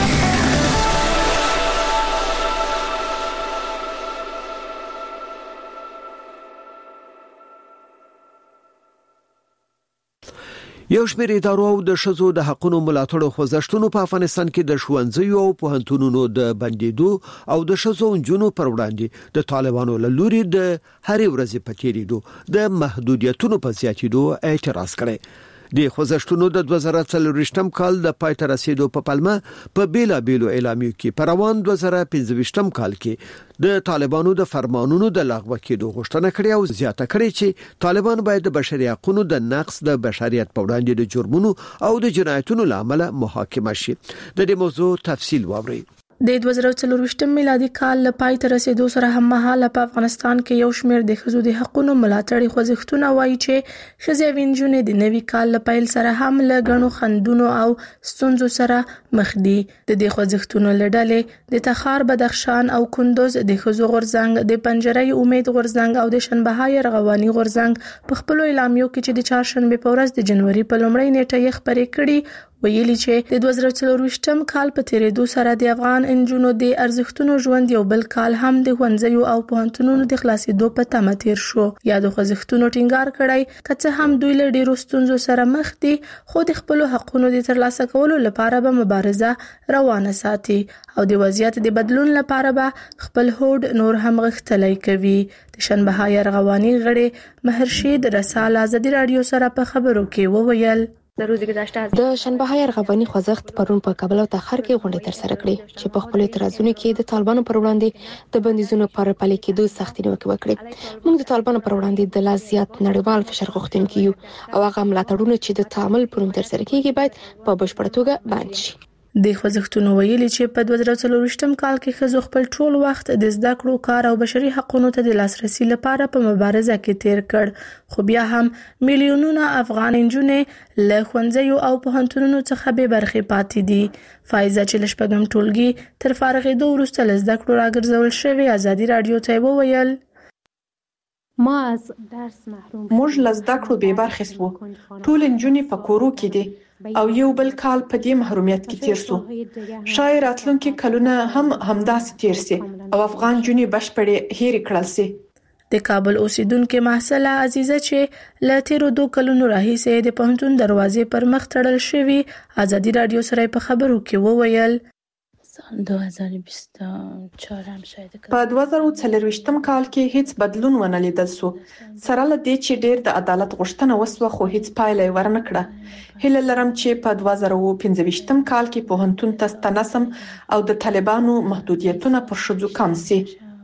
یو شمېر ادارو او د شذو د حقوقو ملاتړ خوځښتونو په افغانستان کې د ښوونځیو او پوهنتونونو د بندیدو او د شذو جنونو پر وړاندې د طالبانو له لوري د هر ورځې پټېریدو د محدودیتونو په زیاتېدو اعتراض کړي. د خوځښتونو د 2023 کال د پایته رسیدو په پلمه په بیلا بیلو اعلامیو کې پر روان 2025 کال کې د طالبانو د فرمانونو د لغوه کېدو غوښتنه کړې او زیاته کړې چې طالبان باید د بشري حقوقو د نقض د بشریت په وړاندې د جرمونو او د جنایتونو لامل محاکمه شي. د دې موضوع تفصیل واورئ. د 2024 میلادي کال له پای ته رسیدو سره هم مهاله په افغانستان کې یو شمېر د ښځو د حقوقو ملاتړي خوځښتونه وایي چې ښځې او نجونې د نوي کال له پیل سره هم له غنو خندونو او ستونزو سره مخ دي. د دې خوځښتونو لړلې د تخار، بدخشان او کندوز د ښځو غورځنګ، د پنجرې امید غورځنګ او د شنبهای رغواني غورځنګ په خپل اعلامیو کې چې د چهارشنبه په ورځ د جنوري په لومړۍ نیټه یې خبرې کړي ویلي چې د 2024 کال په تیریدو سره د افغان انجونو د ارزښتونو ژوند یو بل کال هم د ښوونځیو او پوهنتونونو د خلاصېدو په تمه تیر شو. یا د خوځښتونو ټینګار کړی که څه هم دوی له ډیرو ستونزو سره مخ دي خو د خپل حقوقو د ترلاسه کولو لپاره به مبارزه روانه ساتي او د وضعیت د بدلون لپاره به خپل هوډ نور هم غښتلی کوي. د شنبهای رغواني غړي مهرشید رسال ازادي رادیو سره په خبرو کې وویل د شنبهای رغواني خوځښت پرون په کابل او تخار کې غونډه ترسره کړې چې په خپل اعتراضونو کې د طالبانو پر وړاندې د بندیزونو پر پلي کېدو سختي نیوکه وکړه. موږ د طالبانو پر وړاندې د لا زیات نړیوال فشار غوښتونکي یو او هغه ملاتړونه چې د تعامل پر ترسره کېږي باید په بشپړ توګه بند شي. د خوځښتونو ویلي چې په 2024 کال کې ښځو خپل ټول وخت د زده کړو، کار او بشري حقوقو ته د لاسرسي لپاره په مبارزه کې تیر کړ. خو بیا هم میلیونونه افغان نجونې له ښوونځیو او پوهنتونونو څخه بې برخې پاتې دي. فایزه چې لشپږم ټولګي تر فارغېدو وروسته له زده کړو راګرځول شوې ازادي رادیو ته وویل موږ له زده کړو بې برخې سو. ټول نجونې په کورو کې دي او یو بل کال په دې محرومیت کې تیر سو. شاید راتلونکي کلونه هم همداسې تیر سي او افغان نجونې بشپړې هېرې کړل سي. د کابل اوسیدونکو محسله عزیزه چې له تیرو 2 کلونو راهیسې د پوهنتون دروازې پر مخ تړل شوي ازادي رادیو سره په خبرو کې وویل سال 2024 هم شاید په 2024 کال کې هیڅ بدلون ونه لیدل سو. سره له دې چې ډېر د عدالت غوښتنه وسوه خو هیڅ پایله ورنه کړه. هیله لرم چې په 2025 کال کې پوهنتون ته ستنسم او د طالبانو محدودیتونه پر ښځو کم سي.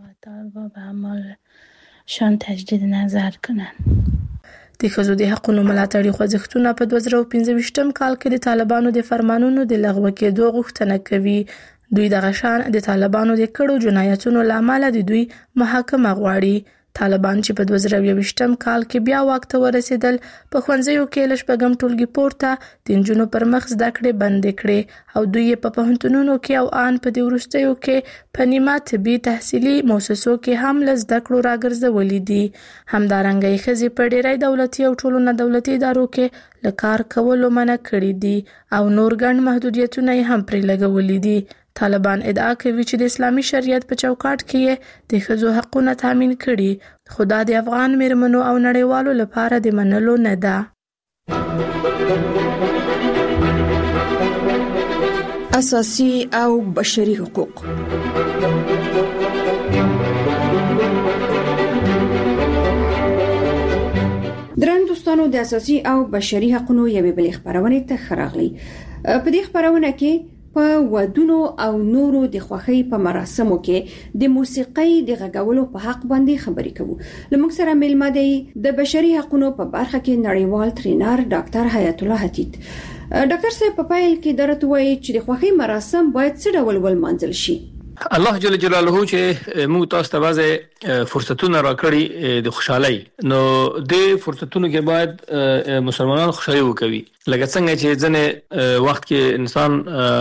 شان تجدید نظر کنن. د ښځو د حقوقو ملاتړي خوځښتونه په 2015 کال کې د طالبانو د فرمانونو د لغوه کېدو غوښتنه کوي. دوی د غشان د طالبانو د کړو جنایتونو لامل د دوی محاکمه غواړي. طالبان چې په 2020 کال کې بیا واک ته ورسېدل په ښوونځیو کې له شپږم ټولګي پورته د نجونو پر مخ زده کړې بندې کړې او دوی په پوهنتونونو کې او ان په دې وروستیو کې په نیمه طبي تحصیلي مؤسسو کې هم له زده کړو راګرځولې دي. همدارنګه یې ښځې په ډېری دولتي او ټولو نه دولتي ادارو کې له کار کولو منع کړي دي او نور ګڼ محدودیتونه یې هم پرې لګولي دي. طالبان ادعا کوي چې د اسلامي شریعت په چوکاټ کې د ښځو حقوقونه تامین کړي خو دا د افغان میرمنو او نړیوالو لپاره د منلو نه ده. اساسي او بشري حقوق. درن دوستانو د اساسي او بشري حقوقو یوې بلې خبرونه ته خراغلي. په دې خبرونه کې په ودونو او نورو د خوښۍ په مراسمو کې د موسیقۍ د غږولو په حق باندې خبرې کوو. لمونږ سره ملما دی د بشري حقوقو په برخه کې نړیوال ټرینر ډاکټر حیات الله حتیت. ډاکټر صاحب په پایل کې درته وایي چې د خوښۍ مراسم باید څه ډول ولمانځل شي؟ الله جل جلاله چې موږ تاسو ته بعضه فرصتونه راکړي د خوشحالي، نو د فرصتونو کې باید مسلمانان خوشحالي وکوي. لکه څنګه چې ځنه وخت کې انسان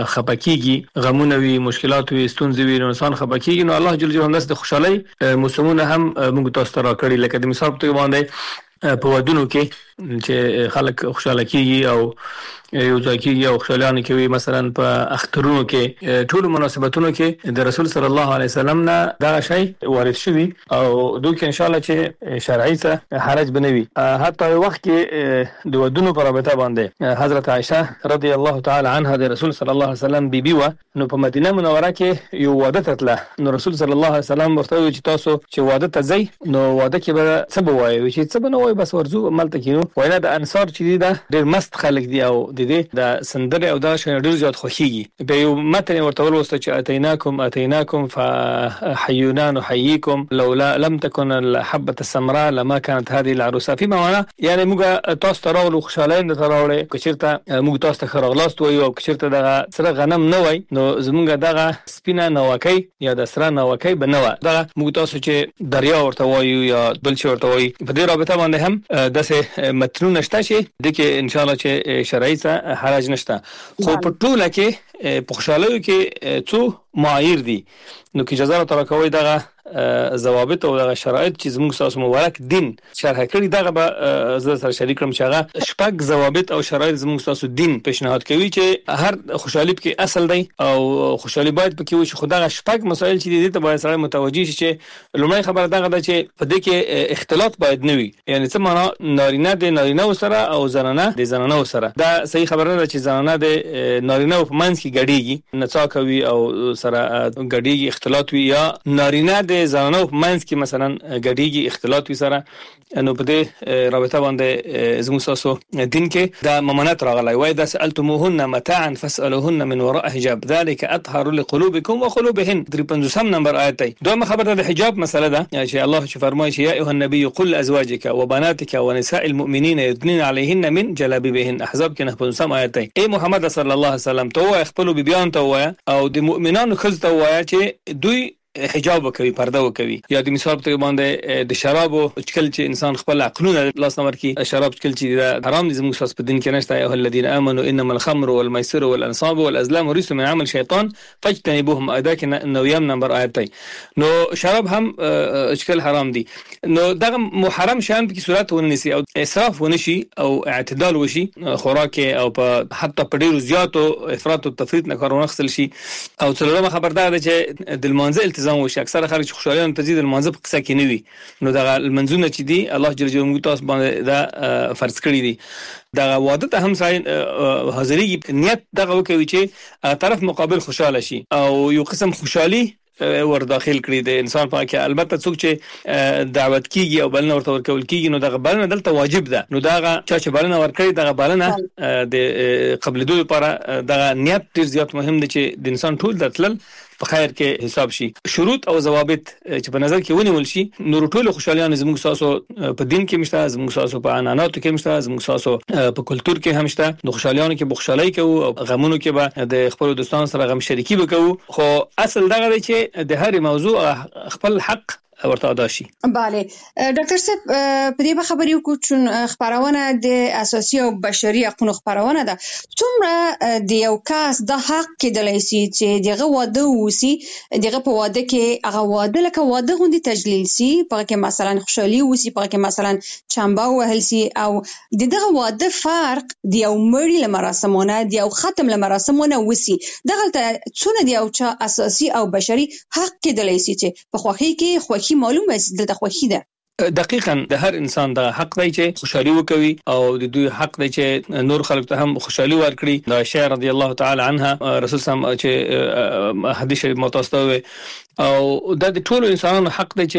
خپکیږي، غمونه وي، مشکلات وي، ستونزې وي، نو انسان خپکیږي، نو الله جل جلاله د خوشحالي موسمونه هم موږ تاسو ته راکړي. لکه د مثال په توګه باندې په ودونو کې چې خلک خوشاله کیږي او یو ځای کېږي او خوشالیانه کوي. مثلا په اخترونو کې ټول مناسبتونو کې د رسول صلی الله علیه وسلم نه دا شی وارد شوی او دوی کې ان شاء الله چې شرعي څه حرج بنوي. حتی وخت کې د ودونو په رابطه باندې حضرت عائشه رضی الله تعالی عنها د رسول صلی الله علیه وسلم بیبي و، نو په مدینه منوره کې یو واده تتله، نو رسول صلی الله علیه وسلم ورته وی چې تاسو چې واده ته ځئ نو واده کې به څه بوایي، چې څه بنوي بس ورزو ملته کینو. وینا د انصار چې دا ډېر مست خلک دي او د سندره او دا شنه ډیر زیات خوشيږي. به یو متن ورته ولوسته چې اتیناکم فحيونا نحييكم لولا لم تكن الحبه السمراء لما كانت هذه العروسه. في معنا یعنی موږ تاسو ته راغلو خوشاله نه راوړې، کچیرته موږ تاسو ته خراغلاست وایو او کچیرته دغه سره غنم نه وای نو زمونږ دغه سپینه نوکۍ یا د سره نوکۍ بنوه، دغه موږ تاسو چې دریا ورته وایو یا بل څه ورته وایي. په دې رابطه باندې هم داسې متنونه شته چې د کې ان شاء الله چې شرعي حرج نشته. خو په ټوله کې په خوشالیو کې څو معایر دي، نو کې اجازه راته راکوي دغه ضوابط او دغه شرایط چې زموږ تاسو مبارک دین شرح کړی، دغه به زه سره شریک کړم چې هغه شپږ ضوابط او شرایط زموږ تاسو دین پیشنهاد کوي چې هر خوشحالي کې اصل دی او خوشحالي باید پکې وي. چې خدای شپږ مسایل چې دي ته باید سره متوجي شي. چې لومړی خبره دغه ده چې په دې کې اختلاط باید نه وي، یعنی څه معنا نارینه د نارینه سره او زنانه د زنانه سره. دا صحیح خبره ده چې زنانه د نارینه په منځ کې ګډيږي، نڅا کوي او سره ګډيږي، اختلاط وي، یا نارینه د زنانو په منځ کې مثلا ګډيږي، اختلاط وي سره. نو په دې رابطه باندې زموږ تاسو دین کې دا ممانعت راغلی وای دا سألتموهن متاعا فاسألوهن من وراء حجاب ذلك اطهر لقلوبكم وقلوبهن. 53 نمبر آیت دی. دویمه خبره د حجاب مسله ده چې الله چې فرمایي چې یا ایها النبي قل لازواجك وبناتك ونساء المؤمنين يدنين عليهن من جلابيبهن. احزاب کې 95 آیت دی. ای محمد صلی الله علیه وسلم ته خپل بیان ته وای او د مؤمنانو خزته وای چې دوی حجاب وکوي پرده وکوي یا د مثال په باندې د شرابو چکل چې انسان خپل عقلونه لاس نمبر کې شراب چکل چې حرام دي زموږ اساس په دین کې نشته ایه الذين امنوا انما الخمر والميسر والانصاب والازلام رجس من عمل شیطان فاجتنبوهم ادا کې نو نمبر آیت نو شراب هم چکل حرام دي نو دغه محرم شان په صورت ونیسي او اسراف ونشي او اعتدال وشي خوراک او په حتی په ډیرو زیاتو افراط او تفریط نه کارونه خپل شي او څلورمه خبردار ده چې د منځ التزام وشي اکثره خلک خوشالیان تزيد المنځ په قصه کې نه وي نو دغه منځونه چې دي الله جل جلاله تاسو باندې دا فرض کړی دي دغه واده ته هم سړی حاضرۍ نیت دغه وکوي چې طرف مقابل خوشاله شي او یو قسم خوشحالي ور داخل کړی د انسان په کې البته څوک چې دعوت کیږي او بلنه ورته ورکول کیږي نو دغه بلنه دلته واجب ده نو دغه چې بلنه ورکړي دغه بلنه د قبل دوی لپاره دغه نیت ډیر زیات مهم دی چې د انسان ټول دتل په خیر کې حساب شي شروط او ضوابط چې په نظر کې ونیول شي نو ټول خوشالیان زموږ ساسو په دین کې مشته زموږ ساسو په عنعناتو کې مشته زموږ ساسو په کلچر کې هم مشته نو خوشالیان کې بخښلای کوو او غمونو کې به د خپل دوستانو سره غم شریکي وکړو خو اصل دغه دی چې د هر موضوع خپل حق ورته ادا شي. بله ډاکټر صاحب په دې خبرې وکړو چې خبرونه د اساسي او بشري حقوقو خبرونه ده څومره د یو کس د حق کېدلای شي چې دغه واده وسی دغه په واده کې هغه واده لکه واده غوندي تجلیل سي په کې مثلا خوشحالي وسی په کې مثلا چمبا وهل سي او دغه واده فرق د یو مړي لمراسمونه د یو ختم لمراسمونه وسی دغه څونه د یو چا اساسي او بشري حق کېدلای شي چې په خوخي کې معلومه است دلته خوښي ده دقیقاً د هر انسان د حق دی چې خوشحالي وکوي او د دوی حق دی چې نور خلک ته هم خوشحالي ورکړي د عائشہ رضی الله تعالی عنها رسول سم چې حدیث متوسطه او د ټولو انسانانو حق دی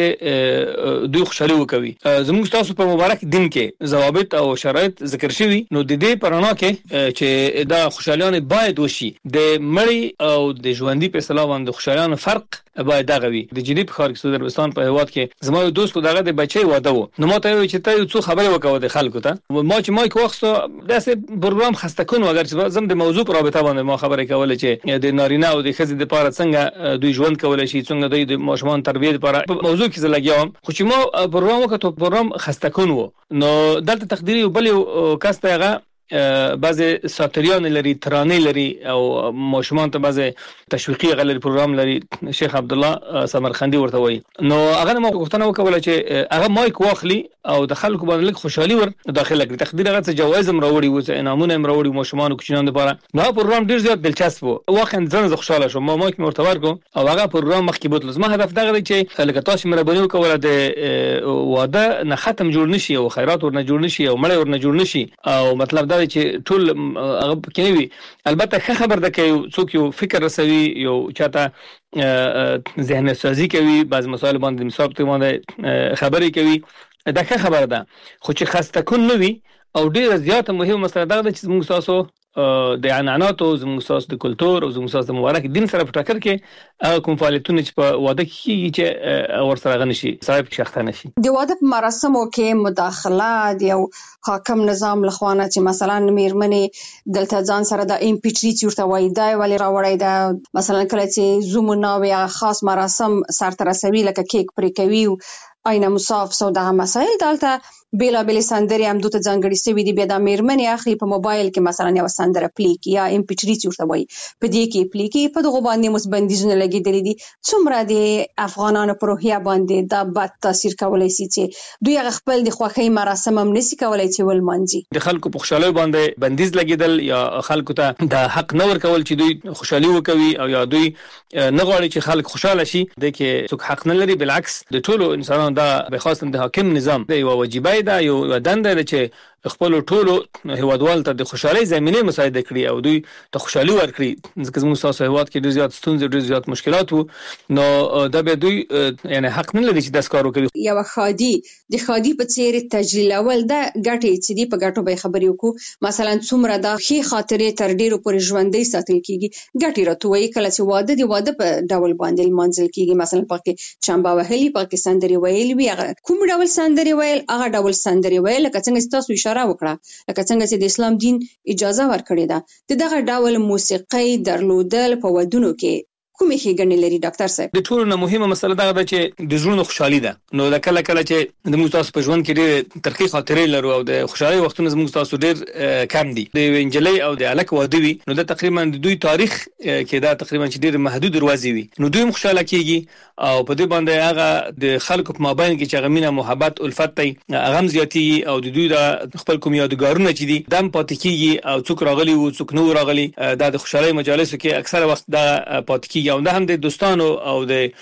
چې دوی خوشحالي وکوي زموږ تاسو په مبارک دین کې ضوابط او شرایط ذکر شوي نو د دې پرانا کې چې دا خوشحالیان باید وشي د مړی او د ژوندۍ په اصطلاح باندې خوشحالیان فرق باید دغه وي د جدي په خارج سعودي عربستان په هواد کې زما یو دوست دغه د بچي واده وو نو ماته وی چې ته څو خبرې وکاو د خلکو ته ما چې مایک واخستو داسې پروګرام خسته کون اگر چې زم د موضوع پر رابطه باندې ما خبرې کوله چې د نارینه او د ښځې د پاره څنګه دوی ژوند کولای شي څنګه د ماشومان تربیه لپاره موضوع کې زلګیام خو چې ما پروګرام وکړو پروګرام خسته کون وو نو دلته تقديري بل کس ته هغه بعضی ساتریان لري ترانه لري او ماشومان ته بعضی تشویقي غلل پروګرام لري شیخ عبد الله سمرخندي ورته وایي نو هغه ما غوښتنه وکوله چې هغه مایک واخلي او د خلکو باندې لږ خوشحالي ور داخله کړي تقدیر هغه څه جوایز هم راوړي او انعامونه هم راوړي ماشومان او کوچنیان لپاره نو پروګرام ډیر زیات دلچسپ وو واقعا ځان زه خوشاله شوم ما مایک مرته ورکو او هغه پروګرام مخکې بوتل زما هدف دغه دی چې لکه تاسو مهرباني وکوله د واده نه ختم جوړ نشي او خیرات ورنه جوړ نشي او مړی ورنه جوړ نشي او مطلب دا دی چې ټول هغه کې وي البته ښه خبر ده کې څوک یو فکر رسوي یو چاته ذهن سازي کوي بعض مسائل باندې مثال ته باندې خبرې کوي دا ښه خبر ده خو چې خسته کون نه وي او ډیره زیاته مهمه مسله ده چې موږ تاسو د عنعنات او زموږ ساس د کلچر او زموږ ساس د مبارک دین سره په ټکر کې کوم فعالیتونه چې په واده کې چې ورسره غنشي صاحب شخصه نشي د واده په مراسمو کې مداخله د یو حاکم نظام لخوانه چې مثلا میرمنې دلته ځان سره د امپیټری چورته وای دا ولی راوړی دا مثلا کله چې زومونه یا خاص مراسم سره رسوي لکه کیک پرې کوي اینا مصاف سو دغه مسائل دلته بیلا بیل سندري هم دوته ځانګړي سوي دي بیا د میرمنې اخلي په موبایل کې مثلا یو سندره پلی کی یا امپیټری چورته وای په دې کې پلی کی په دغه باندې مسبندیزونه لګیدلې دي څومره د افغانانو پر روحیه باندې دا بد تاثیر کولای شي چې دوی خپل د خوخي مراسم هم نسی کولای چې ول منځي د خلکو په خوشاله باندې بندیز لګیدل یا خلکو ته د حق نور کول چې دوی خوشالي وکوي او یا دوی نه غواړي چې خلک خوشاله شي د کې څوک حق نه لري بالعکس د ټولو انسانانو دا به خاصه د حاکم نظام دی او واجبای دا یو دنده ده چې خپل ټولو هیوادوال ته د خوشحالي زمينه مساعده کړي او دوی ته خوشحالي ورکړي ځکه موږ تاسو هیواد کې ډیر زیات ستونزې ډیر زیات مشکلات وو نو دا به دوی یعنی حق نه لري چې د کارو کوي یو خادي د خادي په څیر تجلیل اول دا ګټي چې دی په ګټو به خبرې وکړو مثلا څومره د خي خاطرې تر ډیرو پر ژوندۍ ساتل کیږي ګټي راتوي کله چې واده دی واده په ډول باندې منځل کیږي مثلا پکې چمبا وهلي پکې سندري ویل وی کوم ډول سندري ویل هغه ډول سندري ویل لکه څنګه تاسو اشاره وکړه لکه څنګه چې د اسلام دین اجازه ورکړې ده دغه ډول موسیقي درلودل په ودونو کې کومې ښېګڼې لري ډاکټر صاحب؟ د ټولو نه مهمه مسله دا ده چې د ژوند خوشحالي ده. نو د کله چې د موږ تاسو په ژوند کې ډېر ترخی خاطرې لرو او د خوشحالي وختونه موږ تاسو ډېر کم دي. د انجلۍ او د الک واده وي نو دا تقریبا د دوی تاریخ کې دا تقریبا چې ډېر محدود دروازې وي نو دوی خوشاله کیږي او په دې باندې هغه د خلکو په مابین کې چې غمینه محبت الفت ته هغه زیاتیږي او د دوی د خپل کوم یادګارونه چې دي دم پاتې کیږي او څوک راغلي او څوک نو راغلي دا د خوشحالي مجالسو کې اکثره وخت دا پاتې کیږي او دا هم د دوستانو او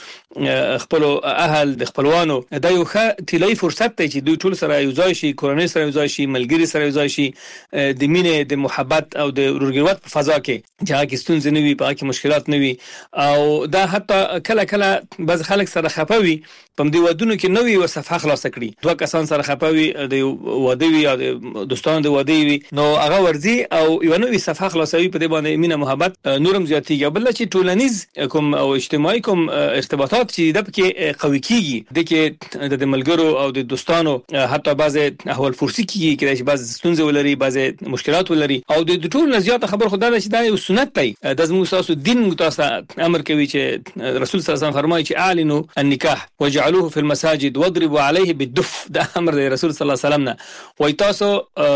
د خپل اهل د خپلوانو دا یو ښه طلایي فرصت دی چې دوی ټول سره یو ځای شي، کورنۍ سره یو ځای شي، ملګری سره یو ځای شي، د مینې د محبت او د ورګروت په فضا کې چې هغه کې ستونزې نه وي، په هغه کې مشکلات نه وي او دا حتی کله بعض خلک سره خپوي په دې ودونو کې نوې ور صفحه خلاص کړي. دوه کسان سره خپوي د واده وي یا د دوستانو د واده وي نو هغه ورځي او یو نوې صفحه خلاصوي په دې باندې مینه محبت نورم زیاتیږي. بل چې ټولنیز کوم او اجتماعي کوم ارتباطات چې د پکې قوي کیږي د کې د ملګرو او د دوستانو حتی بعض احوال فرصي کیږي چې بعض ستونزې ولري، بعض مشکلات ولري او د ټول زیات خبر خدای چې دا یو سنت دی. د موږ تاسو دین متاسه امر کوي چې رسول صلی الله علیه وسلم فرمایي چې اعلنوا النکاح وجعلوه في المساجد واضربوا عليه بالدف. دا امر دی رسول صلی الله علیه وسلم نه وای تاسو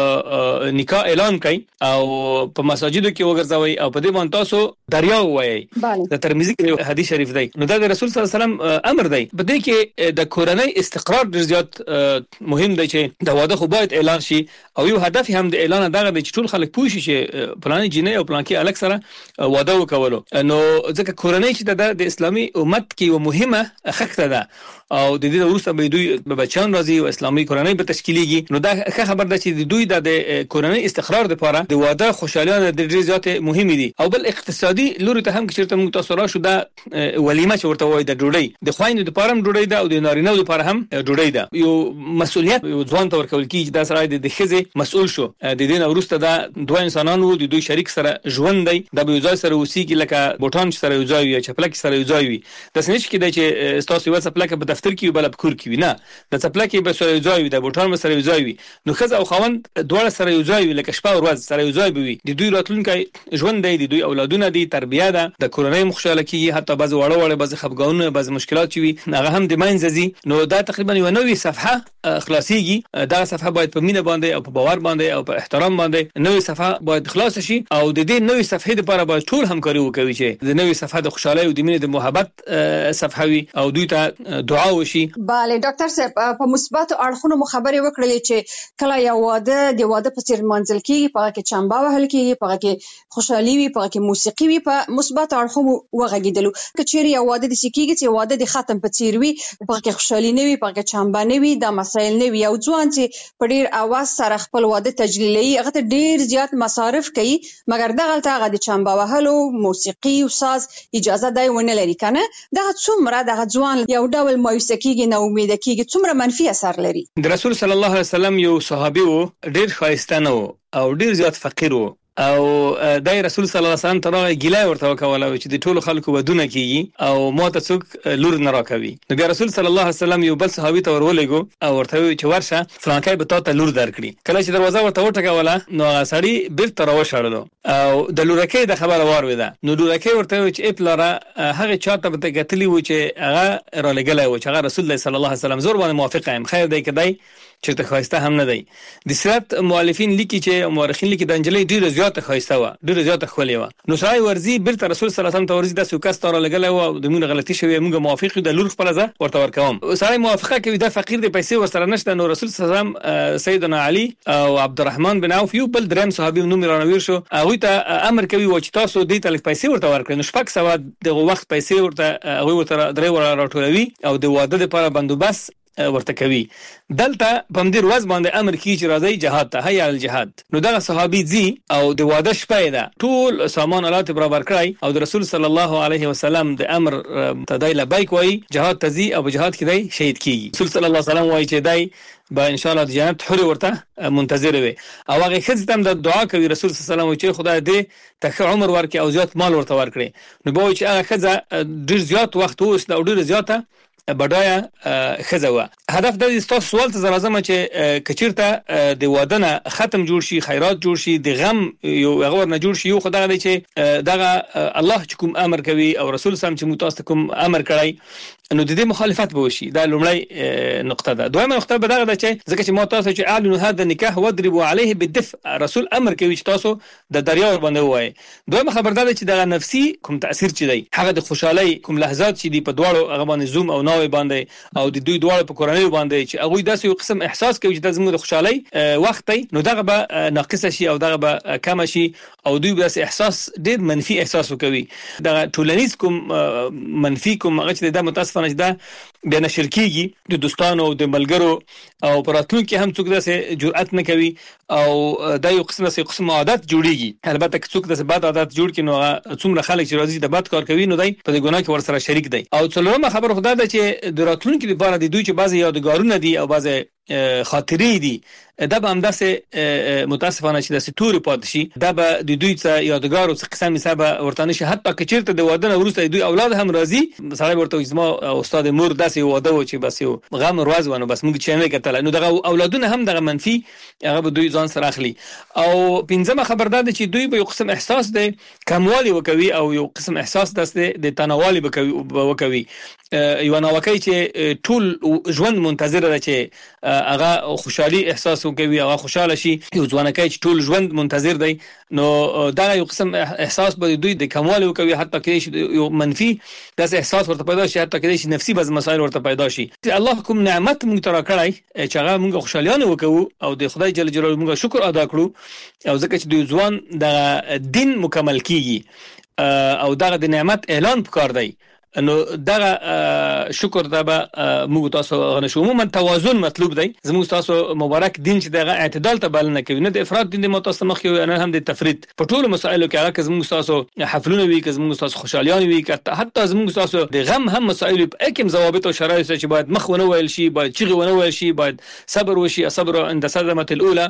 نکاح اعلان کړئ او په مساجدو کې وګرځوي او په دې باندې تاسو دریا وایي. د ترمذی کې حدیث شریف دی. نو دا د رسول صلی الله علیه وسلم امر دی. په دې کې د کورنۍ استقرار ډیر زیات مهم دی چې د واده خو باید اعلان شي او یو هدف هم د اعلان دغه دی چې ټول خلک پوه شي چې پلان جنې او پلان کې الک سره واده وکولو. نو ځکه کورنۍ چې د اسلامي امت کې یو مهمه خښته ده او د دې وروسته به دوی به بچان راځي او اسلامي کورنۍ به تشکیلېږي. نو دا ښه خبر ده چې دوی د کورنۍ استقرار لپاره د واده خوشالیانه د ډېر زیات مهمه دي. او بل اقتصادي لوري ته هم چې چیرته موږ تاسو راشو دا ولیمه چې ورته وایي د ډوډۍ د خوایندو لپاره هم ډوډۍ ده او د نارینه‌و لپاره هم ډوډۍ ده. یو مسؤلیت یو ځوان ته ورکول کیږي دا سره د ښځې مسؤل شو د دې نه وروسته دا دوه انسانان وو د دوی شریک سره ژوند دی د یو ځای سره اوسېږي لکه بوټان سره یو ځای وي چپلک سره یو ځای وي. د سنچ کې د چې تاسو یو چپلک په دفتر کې بل په کور کې وي نه د چپلک به سره یو ځای وي د بوټان سره یو ځای وي. نو ښځه او خاوند دواړه سره یو ځای وي لکه شپه او ورځ سره یو ځای وي. د دوی راتلونکي ژوند دی، د دوی اولادونه دي، تربیه ده، د کورنۍ مخشاله کیږي، حتی بعض وړه بعض خفګانونه بعض مشکلات وي هغه هم د مینځ ځي. نو دا تقریبا یو نوې صفحه خلاصيږي. دا صفحه باید په مینه باندې او په باور باندې او په احترام باندې نوې صفحه باید خلاص شي او د دې نوې صفحې لپاره باید ټول همکاري وکړي چې د نوې صفحه د خوشحالۍ او د مینې د محبت صفحه وي او دوی ته دعا وشي. bale ډاکټر صاحب په مثبت اړخونو مخابره وکړلې چې کله یو واده د واده په څیر منځل کیږي په کې چمبا وهل کیږي په کې خوشحالي وي په کې موسیقي وي په مثبت اړخونو وغږیدلو کچېری یو واده د سکیږي چې واده د ختم په څیر وي په کې خوشحالي نه وي په کې چمبا نه وي دا مسایل نه وي او ځوان چې په ډیر اواز سره خپل واده تجلیلي هغه ته ډیر زیات مصارف کوي مګر دغه هغه د چمبا وهلو موسیقي او ساز اجازه دی ونه لري کنه دا څومره د ځوان یو ډول مایوسه کیږي نه امید کیږي څومره منفي اثر لري. د رسول صلی الله علیه وسلم یو صحابي وو ډیر خایسته نه او ډیر زیات فقیر وو او دای رسول صلی الله علیه وسلم ترغه ګیلای ورته وکوله چې د ټولو خلکو ودونه کیږي او ماته څوک لور نه راکوي. نو بیا رسول صلی الله علیه وسلم یو بل صحابي ته ورولېګو او ورته وی چې ورشه فلانکای به تاسو لور درکړي. کله چې دروازه ورته وټکوله نو سړی بیرته راوښړلو او د لورکې د خبره وارویده. نو لورکې ورته وی چې اپلاره هغه چاته به تګتلی و چې هغه را لګلای و چې هغه رسول الله صلی الله علیه وسلم زور باندې موافق یم خیر دی کدی چې ته خواسته هم نه دی. د سیرت مؤلفین لیکي چې مورخین لیکي د انجلۍ ډیره زیاته خواسته و ډیره زیاته خولې و. نو سړی ورزي بیرته رسول صلی الله علیه وسلم ته ورزي د سوکاس تر لګلای و د مونږ غلطي شوی موږ موافق د لور خپل ځه ورته ورکوم. سړی موافقه کوي د فقیر د پیسې ورسره نشته. نو رسول صلی الله علیه وسلم سیدنا علی او عبدالرحمن بن عوف یو بل دریم صحابي نوم رانویر شو هغه ته امر کوي و چې تاسو دې تل پیسې ورته ورکړئ. نو شپږ سوه دغه وخت پیسې ورته هغه ورته درې ور راټولوي او د واده لپاره بندوبست ورته کوي. دلته په مدیر وز باندې امر کی چې راځي جهاد ته هيا الجهاد. نو دا صحابي زی او د واده شپه ده ټول سامان آلات برابر کړای او د رسول صلی الله علیه وسلم د امر تدای لبیک وای جهاد تزي او جهاد کې دی شهید کیږي. رسول صلی الله علیه وسلم وای چې دای با ان شاء الله د جنت حر ورته منتظر وي او هغه خدای تم د دعا کوي رسول صلی الله علیه وسلم چې خدای دې ته عمر ورکړي او زیات مال ورته ورکړي. نو به چې هغه خدای ډیر زیات وخت اوس او ډیر زیاته بډایا خزوه. هدف د تاسو سوال ته راځم چې کچیرته د وادنه ختم جوړ شي، خیرات جوړ شي، د غم یو غور نه جوړ شي، یو خدای دی چې دغه الله چې کوم امر کوي او رسول سم چې متاسف کوم امر کړی نو د دې مخالفت به وشي. دا لومړی نقطه ده. دویمه نقطه به دغه ده چې ځکه چې متاسف چې اعلن هذا النکاح واضربوا عليه بالدفء، رسول امر کوي چې تاسو د دریاو باندې وای. دویمه خبر ده چې دغه نفسي کوم تاثیر چي دی، هغه د خوشحالي کوم لحظات چې دی په دواړو هغه باندې زوم او ناوي باندې او د دوی دواړو په کورنۍ باندې چې هغه داسې یو قسم احساس کوي چې د زموږ د خوشحالي وخت دی، نو دغه به ناقص شي او دغه به کم شي او دوی به احساس ډیر منفي احساس وکوي. دغه ټولنیز کوم منفي کوم هغه چې د متاسفانه چې دا بیا نشر کیږي د دوستانو او د ملګرو او پراتلونکو هم څوک داسې جرأت نه کوي او دا یو قسم عادت جوړیږي. البته که څوک داسې بد عادت جوړ کړي نو څومره خلک چې راځي د بد کار کوي نو دای په ګناه کې ورسره شریک دی. او څلورمه خبر خدای دا چې د راتلونکو لپاره د دوی چې بعضي یادګارونه دي او بعضي خاطرې دي، دا به هم داسې متاسفانه چې داسې توري پاتې شي، دا به د دوی څخه یادګار او قسم حساب ورته نشي. حتی که چیرته د واده نه وروسته دوی اولاد هم راځي، سړی ورته زما استاد مور داسې واده و چې بس یو غم ورځ ونه بس موږ چې نه کتل، نو دغه اولادونه هم دغه منفي هغه به دوی ځان سره اخلي. او پنځمه خبر ده چې دوی به یو قسم احساس دی کموالی وکوي او یو قسم احساس دسته د تناوالي وکوي. یو ناوکي چې ټول ژوند منتظر ده چې هغه خوشحالي احساس وکوي، هغه خوشاله شي. یو ځوانکای چې ټول ژوند منتظر دی نو دا یو قسم احساس به دوی د کمال وکوي، حتی کې یو منفي داس احساس ورته پیدا شي، حتی کې نفسي بعض مسائل ورته پیدا شي. الله کوم نعمت موږ ترا کړای چې هغه موږ خوشالیانه وکړو او د خدای جل جلاله موږ شکر ادا کړو، او ځکه چې د ځوان د دین مکمل کیږي او دغه د نعمت اعلان پکار دی، نو دغه شکر دا به موږ تاسو غنښو. عموما توازن مطلوب دی. زموږ تاسو مبارک دین چې دغه اعتدال ته بلنه کوي، نه د افراط دین د متاسمخ یو نه هم د تفرید په ټولو مسایلو کې. هغه زموږ تاسو حفلونه وی، که زموږ تاسو خوشالیان وی، که حتی زموږ تاسو د غم هم مسایل په اکم ضوابط او شرایط چې باید مخ ونه ویل شي، باید چیغه ونه ویل شي، باید صبر وشي، صبر عند صدمه الاولى.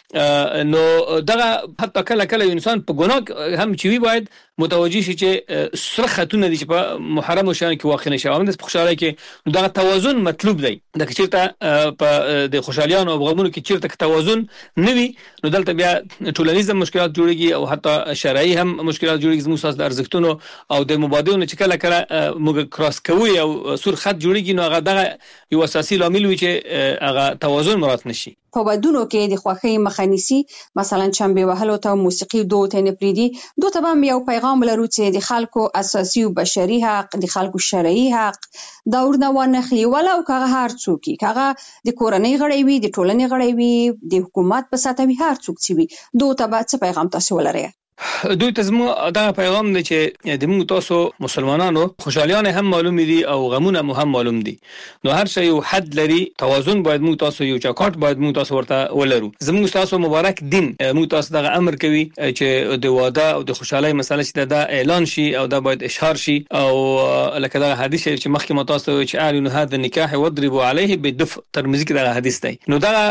نو دغه حتی کله کله انسان په ګناه هم چوي باید متوجي شي چې سره خاتون دي چې په محرم شان کې واقع نشي. او د خوشاله کې دغه توازن مطلوب دی. د چیرته په د خوشالیانو او غمونو کې چیرته توازن نوي نو دلته بیا ټولنیز مشکلات جوړيږي او حتی شرعي هم مشکلات جوړيږي. زموږ اساس د ارزښتونو او د مبادلونو چې کله کله موږ کراس کوي او سور خط جوړيږي، نو هغه دغه یو اساسي عامل وي چې هغه توازن مراد نشي. په ودونو کې د خوښۍ مخنیسي مثلا چمبه وهلو ته موسیقي دوت نه پریدي دوته به یو پیغام لرو چې د خلکو اساسي او بشري حق، د خلکو شرعي حق دا ورنه ونخلي، ولو که هر څوک کغه د کورنۍ غړي وي، د ټولنې غړي وي، د حکومت په ساته وي، هر څوک چې وي دوته به څه پیغام تاسو ولرئ؟ دوی ته زموږ دا پیغام دی چې د موږ تاسو مسلمانانو خوشالیان هم معلوم دي او غمونه هم معلوم دي، نو هر شی یو حد لري، توازن باید موږ تاسو یو چاکاټ باید موږ تاسو ورته ولرو. زموږ تاسو مبارک دین موږ تاسو دغه امر کوي چې د واده او د خوشحالي مسله چې دا اعلان شي او دا باید اشهار شي، او لکه دا حدیث چې مخکې مو تاسو چې اعلن هذا النکاح واضربوا عليه بالدف، ترمذی کې دا حدیث دی. نو دا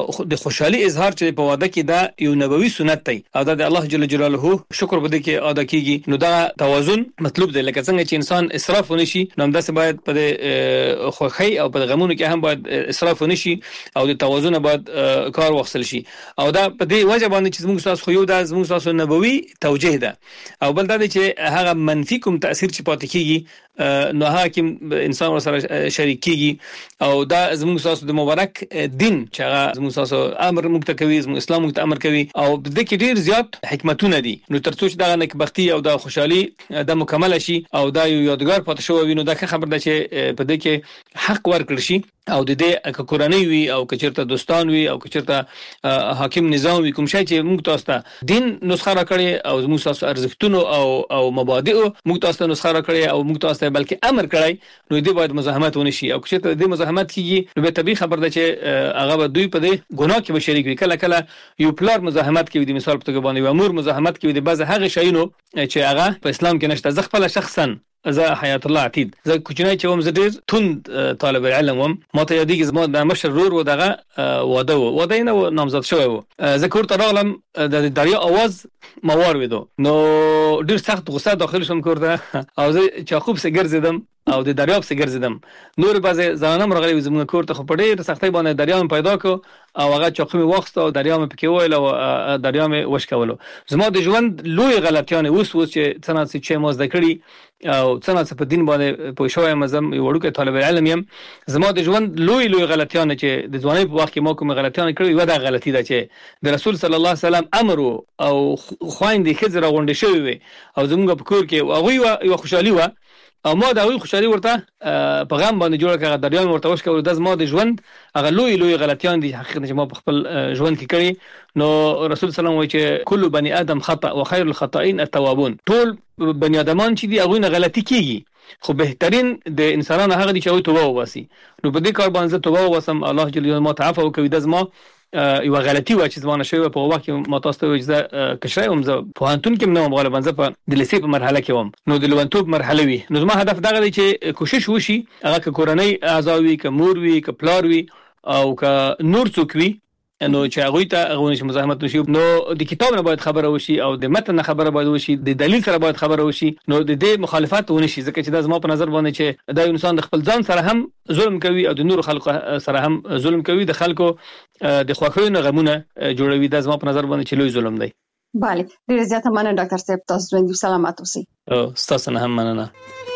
د خوشحالي اظهار چې په واده کې دا یو نبوي سنت دی او دا د الله جل جلاله شکر بده کې ادا کیږي. نو دا توازن مطلوب دی، لکه څنګه چې انسان اسراف ونشي نو همداسې باید په خوښۍ او په غمونو کې هم باید اسراف ونشي او د توازن باید کار واخیستل شي. او دا په دې وجه باندې چې موږ تاسو خو یو دا موږ تاسو نبوي توجیه ده، او بل دا چې هغه منفي کوم تاثیر چې پاتې کیږي نو هغه کې انسان سره شریک کیږي. او دا زموږ تاسو د مبارک دین چې هغه زموږ تاسو امر موږ ته کوي، زموږ اسلام موږ ته امر کوي، او د دې کې ډیر زیات حکمتونه دي. نو ترڅو چې دا نکبختي او دا خوشحالي د مکمل شي او دا یو یادګار پاتې شو وي، نو دا خبر ده چې په دې کې حق ورکړ شي او د دې کورنۍ وي او کچرته دوستان وي او کچرته حاکم نظام وي، کوم شي چې موږ تاسو ته دین نسخه راکړي او موږ تاسو ارزښتونو او مبادئ موږ تاسو ته نسخه راکړي او موږ تاسو ته بلکې امر کړی، نو دې باید مزاحمت ونشي. او کچرته دې مزاحمت کیږي نو به طبيعي خبر ده چې هغه به دوی په دې ګناه کې بشریک وي. کله کله یو پلار مزاحمت کوي، د مثال په توګه باندې امور مزاحمت کوي د بعض هغه شایونو چې هغه په اسلام کې نشته. زه خپل شخصا زه حیات الله عتید زه کوچنی چې وم زه ډیر توند طالب علم وم، ما ته یادېږي زما د مشر ورور و دغه واده نه نامزد شوی و، زه کور ته راغلم د دریا आवाज ما واورېدو، نو ډیر سخت غصه داخل شوم کور ته او زه چاخوب سره ګرځیدم او د دریاب څخه ګرځیدم. نور بعضه ځانم راغلی زموږ کور ته خو په ډېر سختۍ باندې دریاب پیدا کو او هغه چاقو وخت او دریاب پکې وایل او دریاب وشکولو. زما د ژوند لوی غلطیان اوس چې څنګه چې ما زده کړی او څنګه په دین باندې په شوې مزم وړوکه طالب علم يم. زما د ژوند لوی غلطیان چې د ځوانۍ په وخت کې ما کوم غلطیان کړی و دا غلطی ده چې د رسول صلی الله علیه وسلم امر او خويندې خزر غونډې شوی وي او زموږ په کور کې هغه یو خوشحالي و او ما دا وی خوشحالي ورته په غم باندې جوړ کړه دریان ورته وش کول د زما د ژوند هغه لوی غلطیان دي حقیقت چې ما په خپل ژوند کې کړی. نو رسول صلی الله علیه وسلم وایي چې کل بنی آدم خطا وخير الخطائين التوابون. ټول بنی آدمان چې دي هغه نه غلطي کیږي خو بهترین د انسانانو هغه دي چې توبه وباسي. نو په دې کار باندې توبه وباسم الله جل جلاله ما تعفو کوي د زما یو غلطي و چې زمانه شوی په وخت کې ما تاسو ته اجازه کشای هم زه په انتون کې نو غالبا زه په د لیسې په مرحله کې وم. نو د لونتوب مرحله وی نو زما هدف دغه دی چې کوشش وشي هغه ک کورنۍ اعضاوي ک مور وی ک پلار وی او ک نور څوک وی نو چې هغه ته هغه نشي مزاحمت نشي. نو د کتاب نه باید خبره وشي او د متن نه خبره باید وشي د دلیل سره باید خبره وشي. نو د دې مخالفت ونشي ځکه چې د زما په نظر باندې چې دا انسان د خپل ځان سره هم ظلم کوي او د نور خلکو سره هم ظلم کوي د خلکو د خوښیو نه غمونه جوړوي. د زما په نظر باندې چې لوی ظلم دی. bale ډیر زیاته مننه ډاکټر صاحب تاسو ژوند سلامات اوسئ. او تاسو نه هم مننه.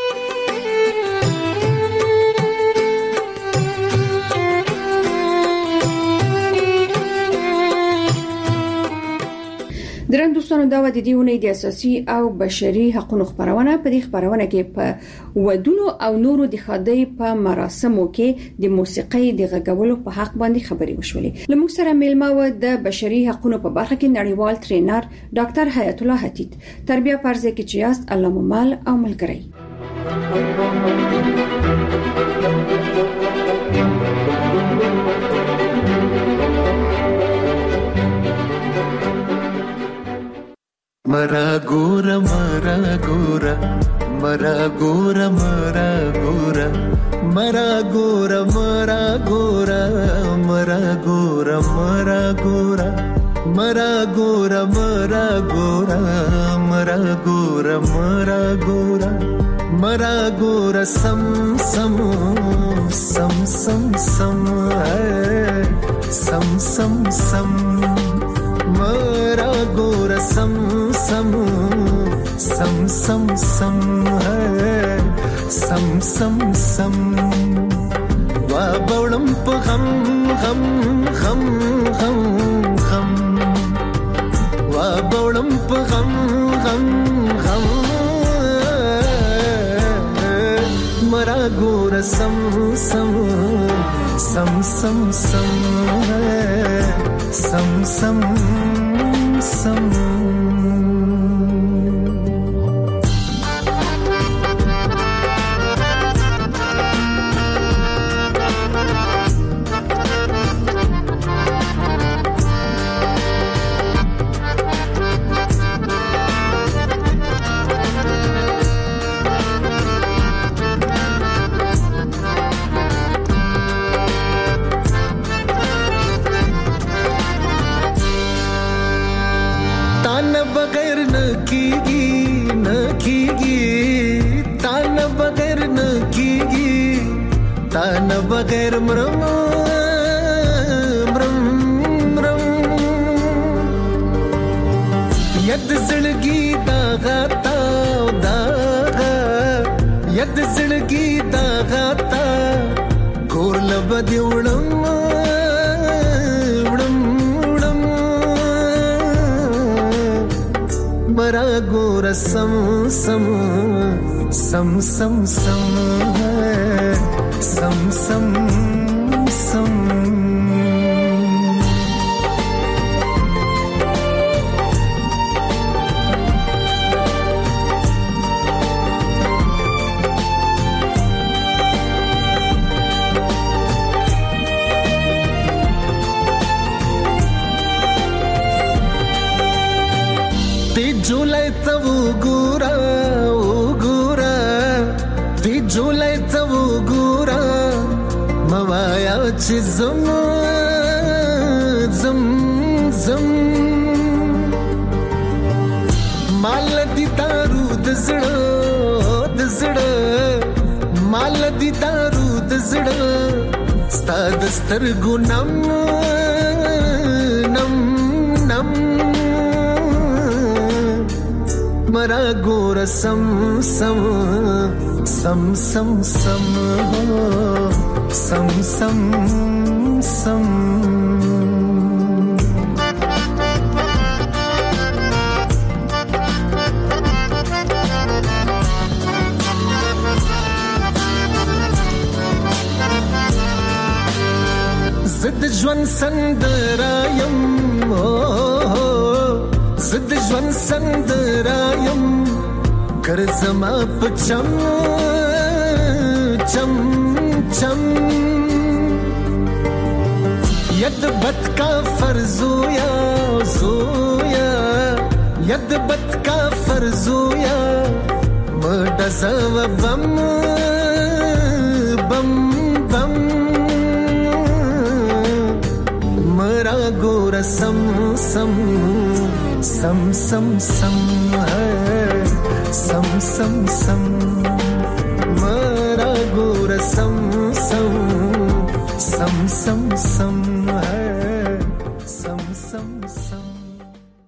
درن دوستانو دا و د دیونې د اساسي او بشري حقوقو خبرونه په دې خبرونه کې په ودونو او نورو د خدای په مراسمو کې د موسیقۍ د غږولو په حق باندې خبري وشولې. لمونږ سره میلمه و د بشري حقوقو په برخه کې نړیوال ټرینر ډاکټر حیات الله حتیت. تربیه پرځه کې چې یاست الله ممال او ملګری. मरा गोरा मरा गोरा मरा गोरा मरा गोरा मरा गोरा मरा गोरा मरा गोरा मरा गोरा मरा गोरा मरा गोरा मरा गोरा मरा गोरा मरा गोरा सम सम सम सम सम सम सम सम मरा गोरा सम सम सम सम सम सम सम सम वा बवड़म प गम गम गम गम गम वा बवड़म प गम गम गम मरा गोरा सम सम सम सम सम सम सम सम बगैर मरम मरम मरम यद जिंदगी दागाता दागा यद जिंदगी दागाता गोर लबदी उड़म उड़म उड़म मरा गोर सम सम सम सम सम सम सम सम ते जुलाई तब गोरा ओ गोरा ते जुलाई तब गोरा मवाया च zam zam zam माल दी तारू दजड़ा زړه ستا د سترګو نم نم نم مرا ګور سم سم سم سم سم سم سم سم زد ژوند سندرایم زد ژوند سندرایم ګرځما په چم چم چم ید بد کا فرزویا زویا ید بد کا فرزویا مدزو بم بم بم مرا ګور سم سم سم سم سم سم سم سم مرا ګور سم سم سم سم سم